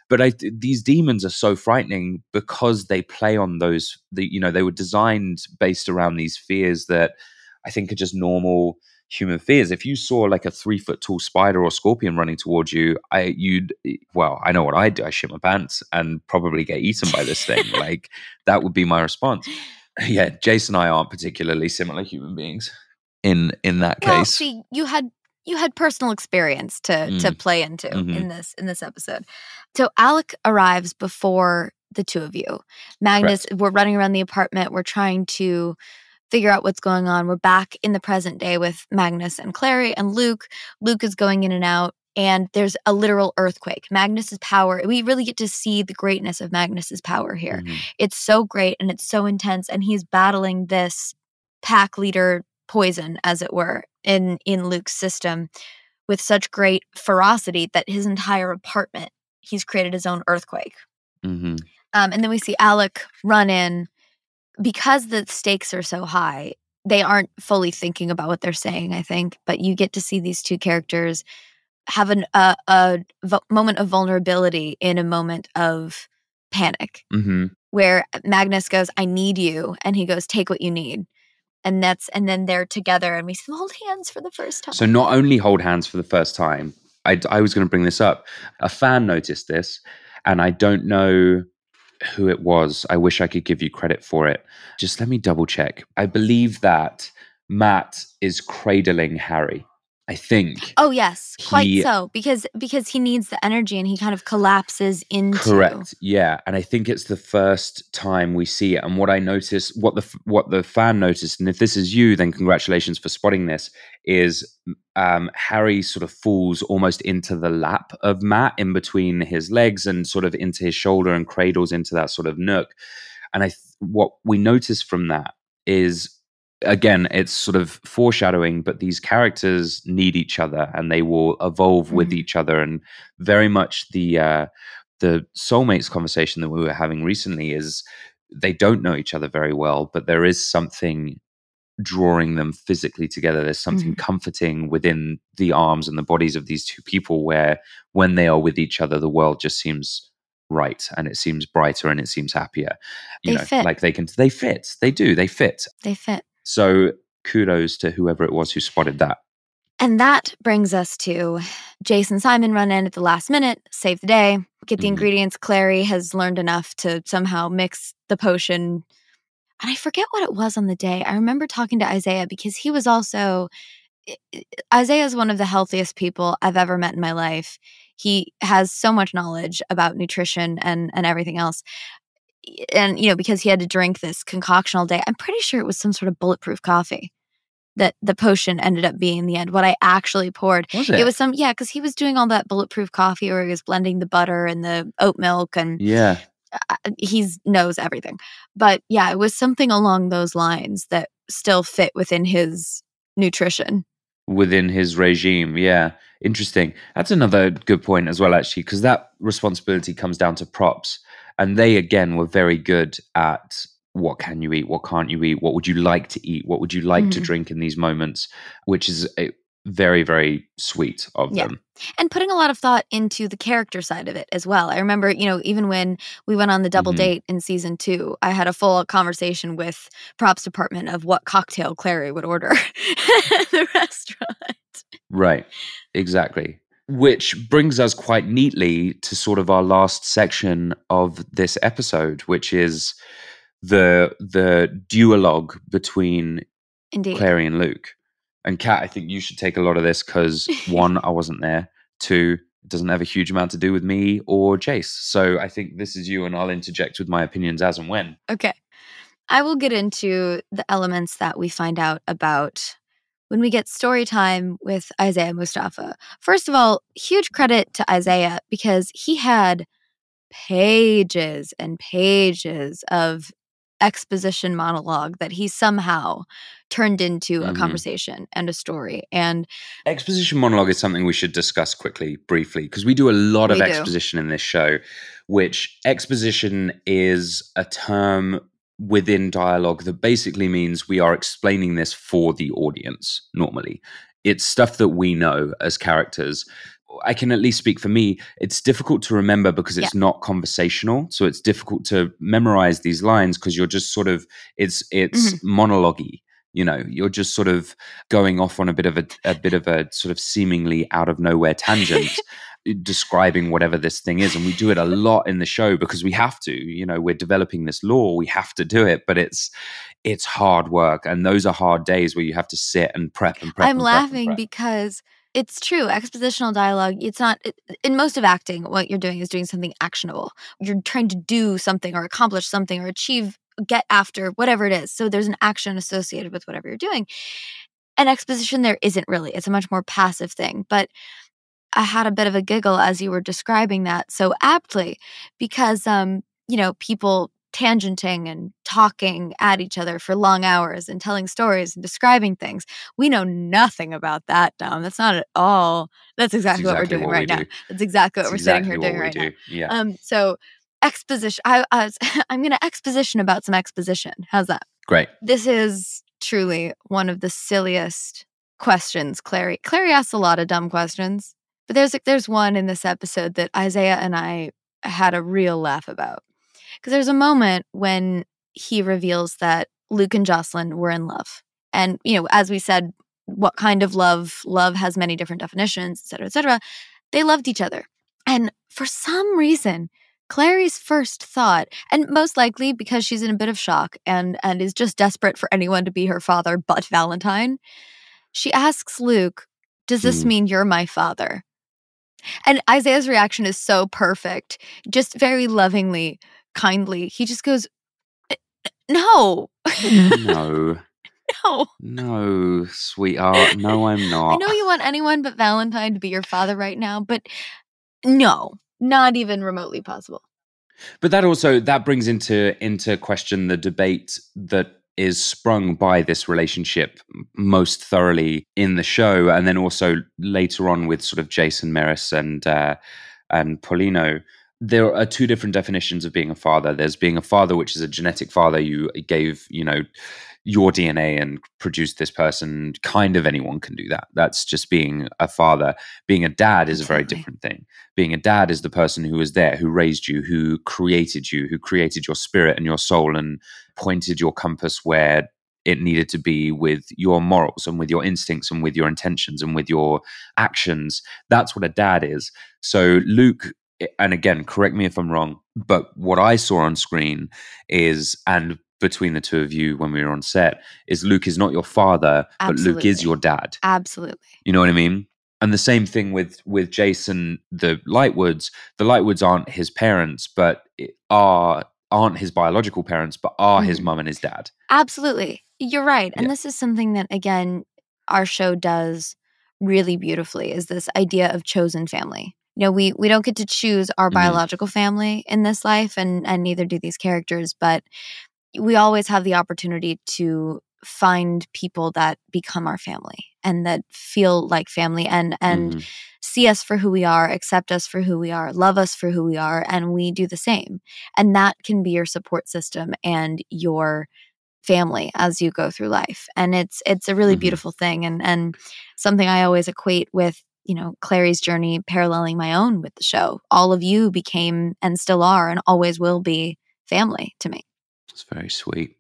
But I, these demons are so frightening because they play on those, the, you know, they were designed based around these fears that I think are just normal human fears. If you saw like a three foot tall spider or scorpion running towards you, I, you'd, well, I know what I'd do. I shit my pants and probably get eaten by this thing. Like that would be my response. Yeah. Jason and I aren't particularly similar human beings in, in that well, case. See, you had, you had personal experience to, Mm. to play into Mhm. in this, in this episode. So Alec arrives before the two of you. Magnus, Correct. we're running around the apartment. We're trying to figure out what's going on. We're back in the present day with Magnus and Clary and Luke. Luke is going in and out, and there's a literal earthquake. Magnus's power, we really get to see the greatness of Magnus's power here. Mhm. It's so great and it's so intense, and he's battling this pack leader poison, as it were, in, in Luke's system with such great ferocity that his entire apartment, he's created his own earthquake. Mhm. Um, and then we see Alec run in. Because the stakes are so high, they aren't fully thinking about what they're saying, I think. But you get to see these two characters have an, a, a vo- moment of vulnerability in a moment of panic, Mhm. where Magnus goes, "I need you," and he goes, "Take what you need." And that's and then they're together, and we see them hold hands for the first time. So not only hold hands for the first time, I, I was going to bring this up. A fan noticed this, and I don't know who it was. I wish I could give you credit for it. Just let me double check. I believe that Matt is cradling Harry. I think. Oh yes, quite He- so, because because he needs the energy, and he kind of collapses into. Correct. Yeah, and I think it's the first time we see it. And what I noticed, what the what the fan noticed, and if this is you, then congratulations for spotting this. Is um, Harry sort of falls almost into the lap of Matt, in between his legs, and sort of into his shoulder, and cradles into that sort of nook. And I, th- what we notice from that is, again, it's sort of foreshadowing, but these characters need each other, and they will evolve mm-hmm. with each other. And very much the uh, the soulmates conversation that we were having recently is they don't know each other very well, but there is something drawing them physically together. There's something mm-hmm. comforting within the arms and the bodies of these two people, where when they are with each other, the world just seems right, and it seems brighter, and it seems happier. You they know, fit. like they can, they fit. They do. They fit. They fit. So kudos to whoever it was who spotted that. And that brings us to Jason and Simon run in at the last minute, save the day, get the mm-hmm. ingredients. Clary has learned enough to somehow mix the potion. And I forget what it was on the day. I remember talking to Isaiah, because he was also, Isaiah is one of the healthiest people I've ever met in my life. He has so much knowledge about nutrition and, and everything else. And, you know, because he had to drink this concoction all day, I'm pretty sure it was some sort of bulletproof coffee that the potion ended up being in the end. What I actually poured. Was it? It was some, yeah, because he was doing all that bulletproof coffee where he was blending the butter and the oat milk, and yeah, he knows everything. But yeah, it was something along those lines that still fit within his nutrition. Within his regime, yeah. Interesting. That's another good point as well, actually, because that responsibility comes down to props. And they, again, were very good at what can you eat, what can't you eat, what would you like to eat, what would you like mm. to drink in these moments, which is a very, very sweet of yeah. them. And putting a lot of thought into the character side of it as well. I remember, you know, even when we went on the double mm-hmm. date in season two, I had a full conversation with props department of what cocktail Clary would order at the restaurant. Right, exactly. Which brings us quite neatly to sort of our last section of this episode, which is the the duologue between Indeed. Clary and Luke. And Kat, I think you should take a lot of this because one, I wasn't there. Two, it doesn't have a huge amount to do with me or Jace. So I think this is you, and I'll interject with my opinions as and when. Okay. I will get into the elements that we find out about when we get story time with Isaiah Mustafa. First of all, huge credit to Isaiah, because he had pages and pages of exposition monologue that he somehow turned into mm-hmm. a conversation and a story. And exposition monologue is something we should discuss quickly, briefly, because we do a lot of do. exposition in this show, which exposition is a term within dialogue that basically means we are explaining this for the audience normally. It's stuff that we know as characters, I can at least speak for me, it's difficult to remember because it's Yeah. not conversational. So it's difficult to memorize these lines because you're just sort of, it's it's Mhm. monologue-y. You know, you're just sort of going off on a bit of a, a bit of a sort of seemingly out of nowhere tangent, describing whatever this thing is. And we do it a lot in the show because we have to. You know, we're developing this lore, we have to do it, but it's it's hard work, and those are hard days where you have to sit and prep and prep. I'm and prep and laughing prep. because it's true. Expositional dialogue, it's not, in most of acting, what you're doing is doing something actionable. You're trying to do something or accomplish something or achieve, get after, whatever it is. So there's an action associated with whatever you're doing. And exposition there isn't really. It's a much more passive thing. But I had a bit of a giggle as you were describing that so aptly because, um, you know, people tangenting and talking at each other for long hours and telling stories and describing things. We know nothing about that, Dom. That's not at all. That's exactly, That's what we're exactly doing what right we now. do. That's exactly what That's we're exactly sitting here what doing we right do. now. Yeah. Um, so exposition. I, I was, I'm going to exposition about some exposition. How's that? Great. This is truly one of the silliest questions, Clary. Clary asks a lot of dumb questions, but there's there's one in this episode that Isaiah and I had a real laugh about. Because there's a moment when he reveals that Luke and Jocelyn were in love. And, you know, as we said, what kind of love? Love has many different definitions, et cetera, et cetera. They loved each other. And for some reason, Clary's first thought, and most likely because she's in a bit of shock and, and is just desperate for anyone to be her father but Valentine, she asks Luke, does this Hmm. mean you're my father? And Isaiah's reaction is so perfect. Just very lovingly, kindly. He just goes, no. No. No. No, sweetheart. No, I'm not. I know you want anyone but Valentine to be your father right now, but no, not even remotely possible. But that also that brings into into question the debate that is sprung by this relationship most thoroughly in the show, and then also later on with sort of Jason Maris and uh, and Paulino. There are two different definitions of being a father. There's being a father, which is a genetic father. You gave, you know, your D N A and produced this person. Kind of anyone can do that. That's just being a father. Being a dad is a very Absolutely. different thing. Being a dad is the person who was there, who raised you, who created you, who created your spirit and your soul and pointed your compass where it needed to be with your morals and with your instincts and with your intentions and with your actions. That's what a dad is. So Luke, and again, correct me if I'm wrong, but what I saw on screen is, and between the two of you when we were on set, is Luke is not your father, but Luke is Absolutely. your dad. Absolutely. You know what I mean? And the same thing with with Jason, the Lightwoods. The Lightwoods aren't his parents, but are aren't his biological parents, but are his Mhm. mum and his dad. Absolutely. You're right. And Yeah. this is something that, again, our show does really beautifully, is this idea of chosen family. You know, we we don't get to choose our Mhm. biological family in this life, and and neither do these characters, but we always have the opportunity to find people that become our family and that feel like family and and Mhm. see us for who we are, accept us for who we are, love us for who we are, and we do the same. And that can be your support system and your family as you go through life. And it's it's a really Mhm. beautiful thing, and and something I always equate with, you know, Clary's journey paralleling my own with the show. All of you became and still are and always will be family to me. It's very sweet.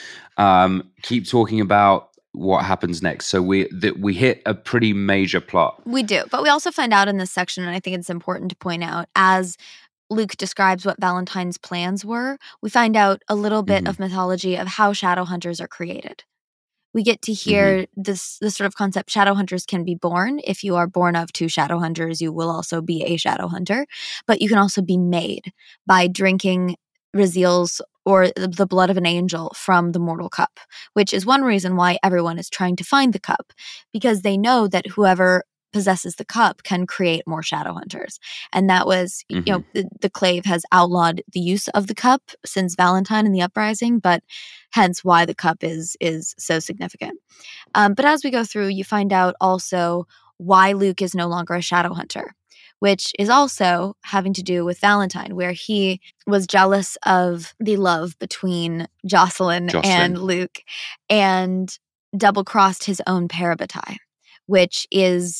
Um, keep talking about what happens next. So we that we hit a pretty major plot. We do. But we also find out in this section, and I think it's important to point out, as Luke describes what Valentine's plans were, we find out a little bit Mhm. of mythology of how shadow hunters are created. We get to hear this this sort of concept. Shadow hunters can be born. If you are born of two shadow hunters, you will also be a shadow hunter. But you can also be made by drinking Raziel's or the blood of an angel from the mortal cup, which is one reason why everyone is trying to find the cup, because they know that whoever possesses the cup can create more shadow hunters. And that was, you know, the, the Clave has outlawed the use of the cup since Valentine and the Uprising, but hence why the cup is is so significant. Um, but as we go through, you find out also why Luke is no longer a shadow hunter, which is also having to do with Valentine, where he was jealous of the love between Jocelyn, Jocelyn. and Luke and double-crossed his own parabatai, which is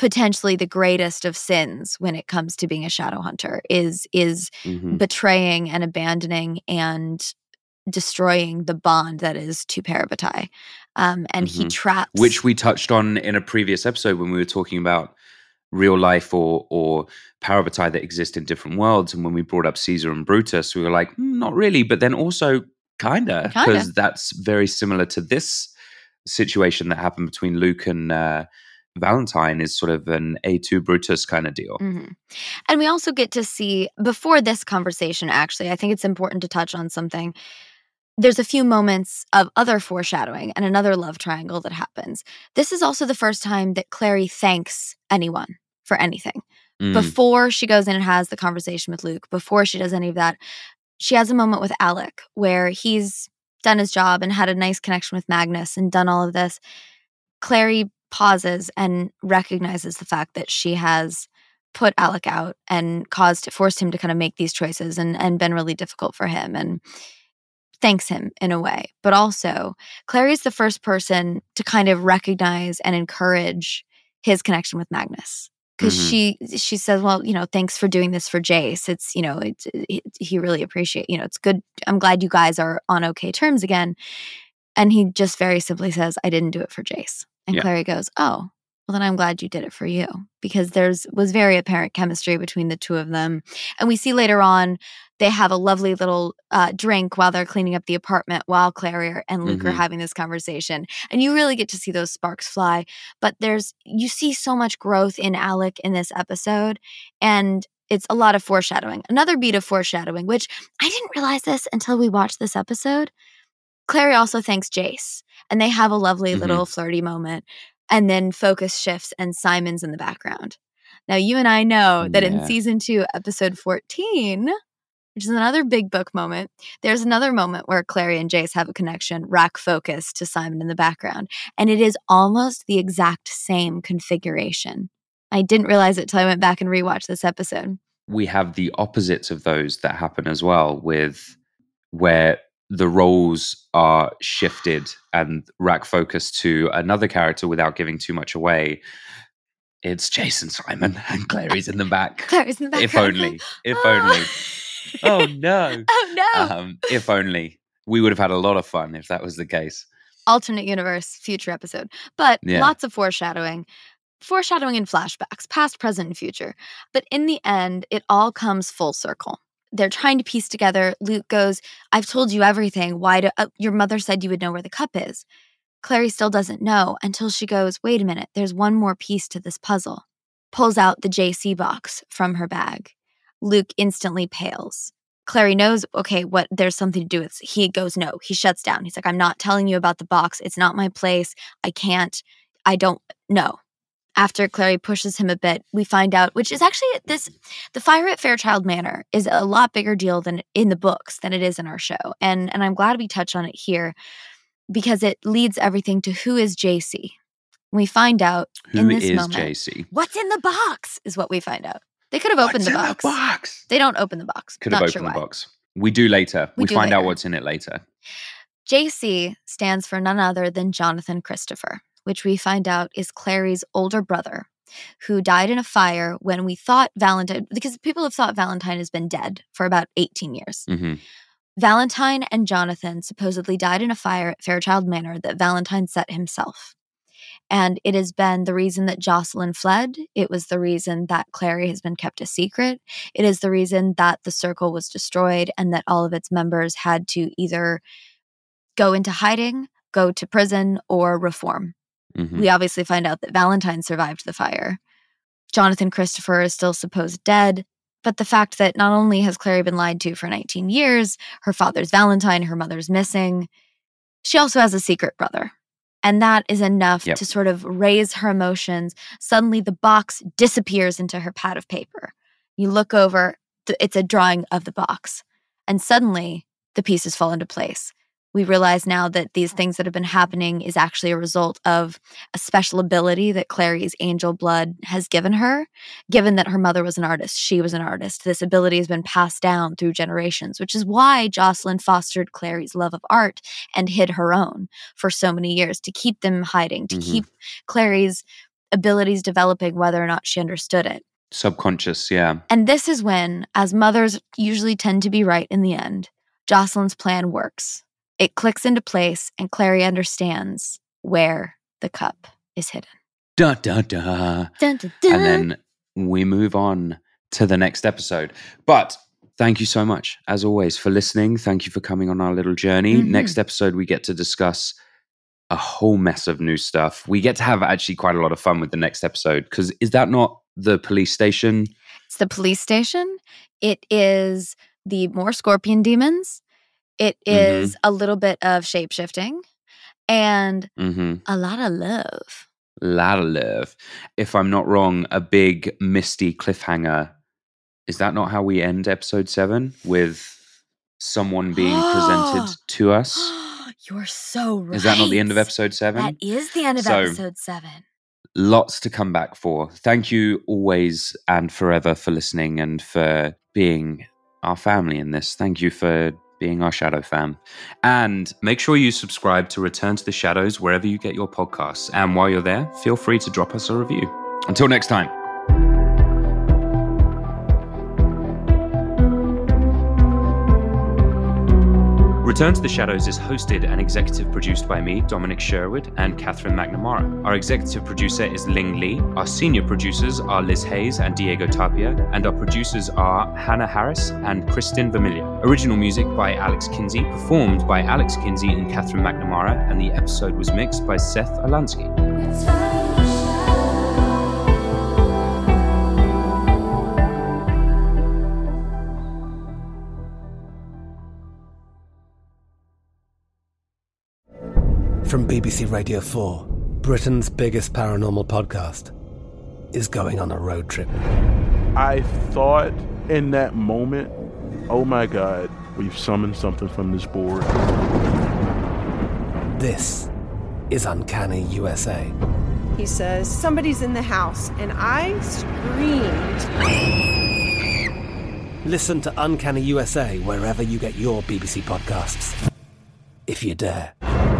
potentially the greatest of sins when it comes to being a shadow hunter is is Mhm. betraying and abandoning and destroying the bond that is two parabatai. Um, and he Mhm. traps Which we touched on in a previous episode when we were talking about real life or or parabatai that exist in different worlds. And when we brought up Caesar and Brutus, we were like, "Hmm, not really, but then also kinda, Kinda. because that's very similar to this situation that happened between Luke and uh, Valentine is sort of an A two Brutus kind of deal. Mhm. And we also get to see, before this conversation, actually, I think it's important to touch on something. There's a few moments of other foreshadowing and another love triangle that happens. This is also the first time that Clary thanks anyone for anything. Mm. Before she goes in and has the conversation with Luke, before she does any of that, she has a moment with Alec where he's done his job and had a nice connection with Magnus and done all of this. Clary pauses and recognizes the fact that she has put Alec out and caused forced him to kind of make these choices and, and been really difficult for him, and thanks him in a way. But also, Clary's the first person to kind of recognize and encourage his connection with Magnus. Because Mhm. she she says, well, you know, thanks for doing this for Jace. It's, you know, it's, it, he really appreciate, you know, it's good. I'm glad you guys are on okay terms again. And he just very simply says, I didn't do it for Jace. And Yeah. Clary goes, oh, well, then I'm glad you did it for you. Because there's was very apparent chemistry between the two of them. And we see later on, they have a lovely little uh, drink while they're cleaning up the apartment while Clary and Luke are Mhm. having this conversation. And you really get to see those sparks fly. But there's, you see so much growth in Alec in this episode. And it's a lot of foreshadowing. Another beat of foreshadowing, which I didn't realize this until we watched this episode. Clary also thanks Jace, and they have a lovely Mhm. little flirty moment, and then focus shifts and Simon's in the background. Now, you and I know that in Yeah. season two, episode fourteen, which is another big book moment, there's another moment where Clary and Jace have a connection, rack focus to Simon in the background, and it is almost the exact same configuration. I didn't realize it till I went back and rewatched this episode. We have the opposites of those that happen as well, with where the roles are shifted and rack focus to another character without giving too much away. It's Jason Simon and Clary's in the back. Clary's in the If background. only. If only. Oh no. Oh no. Um, if only. We would have had a lot of fun if that was the case. Alternate universe, future episode. But Yeah. lots of foreshadowing. Foreshadowing in flashbacks, past, present, and future. But in the end, it all comes full circle. They're trying to piece together. Luke goes, I've told you everything. Why do uh, your mother said you would know where the cup is? Clary still doesn't know until she goes, wait a minute, there's one more piece to this puzzle. Pulls out the J C box from her bag. Luke instantly pales. Clary knows, okay, what there's something to do with. He goes, no, he shuts down. He's like, I'm not telling you about the box. It's not my place. I can't, I don't know. After Clary pushes him a bit, we find out, which is actually this, the fire at Fairchild Manor is a lot bigger deal than in the books than it is in our show. And, and I'm glad we touch on it here because it leads everything to who is J C. We find out Who in this is moment, J C? what's in the box is what we find out. They could have opened What's the in box. the box? They don't open the box. Could have Not opened sure the why. box. We do later. We We, do find out later. what's in it later. J C stands for none other than Jonathan Christopher, which we find out is Clary's older brother, who died in a fire when we thought Valentine, because people have thought Valentine has been dead for about eighteen years. Hmm. Valentine and Jonathan supposedly died in a fire at Fairchild Manor that Valentine set himself. And it has been the reason that Jocelyn fled. It was the reason that Clary has been kept a secret. It is the reason that the circle was destroyed and that all of its members had to either go into hiding, go to prison, or reform. Hmm. We obviously find out that Valentine survived the fire. Jonathan Christopher is still supposed dead. But the fact that not only has Clary been lied to for nineteen years, her father's Valentine, her mother's missing, she also has a secret brother. And that is enough Yep. to sort of raise her emotions. Suddenly the box disappears into her pad of paper. You look over, th- it's a drawing of the box. And suddenly the pieces fall into place. We realize now that these things that have been happening is actually a result of a special ability that Clary's angel blood has given her. Given that her mother was an artist, she was an artist. This ability has been passed down through generations, which is why Jocelyn fostered Clary's love of art and hid her own for so many years, to keep them hiding, to Mhm. keep Clary's abilities developing whether or not she understood it. Subconscious, yeah. And this is when, as mothers usually tend to be right in the end, Jocelyn's plan works. It clicks into place, and Clary understands where the cup is hidden. Dun, dun, dun. Dun, dun, dun. And then we move on to the next episode. But thank you so much, as always, for listening. Thank you for coming on our little journey. Mm-hmm. Next episode, we get to discuss a whole mess of new stuff. We get to have actually quite a lot of fun with the next episode, because is that not the police station? It's the police station. It is the more scorpion demons. It is Mm-hmm. a little bit of shape-shifting and Mm-hmm. a lot of love. Lot of love. If I'm not wrong, a big misty cliffhanger. Is that not how we end episode seven? With someone being presented to us? You're so right. Is that not the end of episode seven? That is the end of So- episode seven. Lots to come back for. Thank you always and forever for listening and for being our family in this. Thank you for being our Shadow fam. And make sure you subscribe to Return to the Shadows wherever you get your podcasts. And while you're there, feel free to drop us a review. Until next time. Return to the Shadows is hosted and executive produced by me, Dominic Sherwood, and Catherine McNamara. Our executive producer is Ling Lee. Our senior producers are Liz Hayes and Diego Tapia, and our producers are Hannah Harris and Kristen Vermillion. Original music by Alex Kinsey, performed by Alex Kinsey and Catherine McNamara, and the episode was mixed by Seth Alansky. From B B C Radio four, Britain's biggest paranormal podcast is going on a road trip. I thought in that moment, oh my God, we've summoned something from this board. This is Uncanny U S A. He says, somebody's in the house, and I screamed. Listen to Uncanny U S A wherever you get your B B C podcasts, if you dare.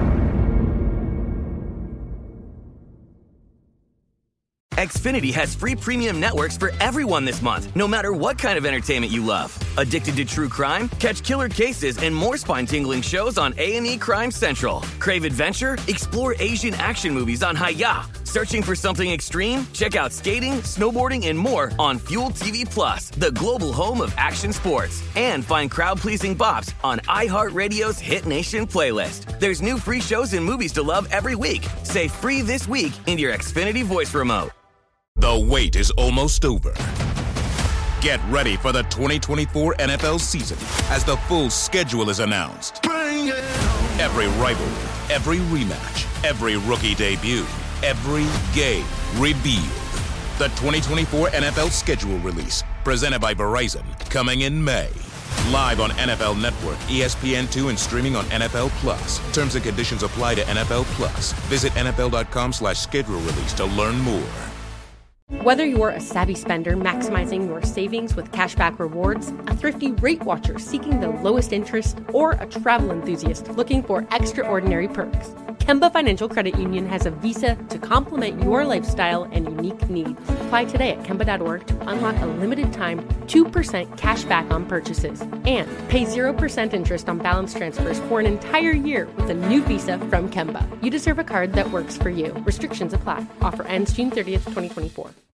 Xfinity has free premium networks for everyone this month, no matter what kind of entertainment you love. Addicted to true crime? Catch killer cases and more spine-tingling shows on A and E Crime Central. Crave adventure? Explore Asian action movies on Hi-Ya. Searching for something extreme? Check out skating, snowboarding, and more on Fuel T V Plus, the global home of action sports. And find crowd-pleasing bops on iHeartRadio's Hit Nation playlist. There's new free shows and movies to love every week. Say free this week in your Xfinity voice remote. The wait is almost over. Get ready for the twenty twenty-four N F L season as the full schedule is announced. Every rivalry, every rematch, every rookie debut, every game revealed. The twenty twenty-four N F L schedule release, presented by Verizon, coming in May. Live on N F L Network, E S P N two, and streaming on N F L Plus. Terms and conditions apply to N F L Plus. Visit N F L dot com slash schedule release to learn more. Whether you're a savvy spender maximizing your savings with cashback rewards, a thrifty rate watcher seeking the lowest interest, or a travel enthusiast looking for extraordinary perks, Kemba Financial Credit Union has a visa to complement your lifestyle and unique needs. Apply today at Kemba dot org to unlock a limited time two percent cash back on purchases and pay zero percent interest on balance transfers for an entire year with a new visa from Kemba. You deserve a card that works for you. Restrictions apply. Offer ends June thirtieth, twenty twenty-four.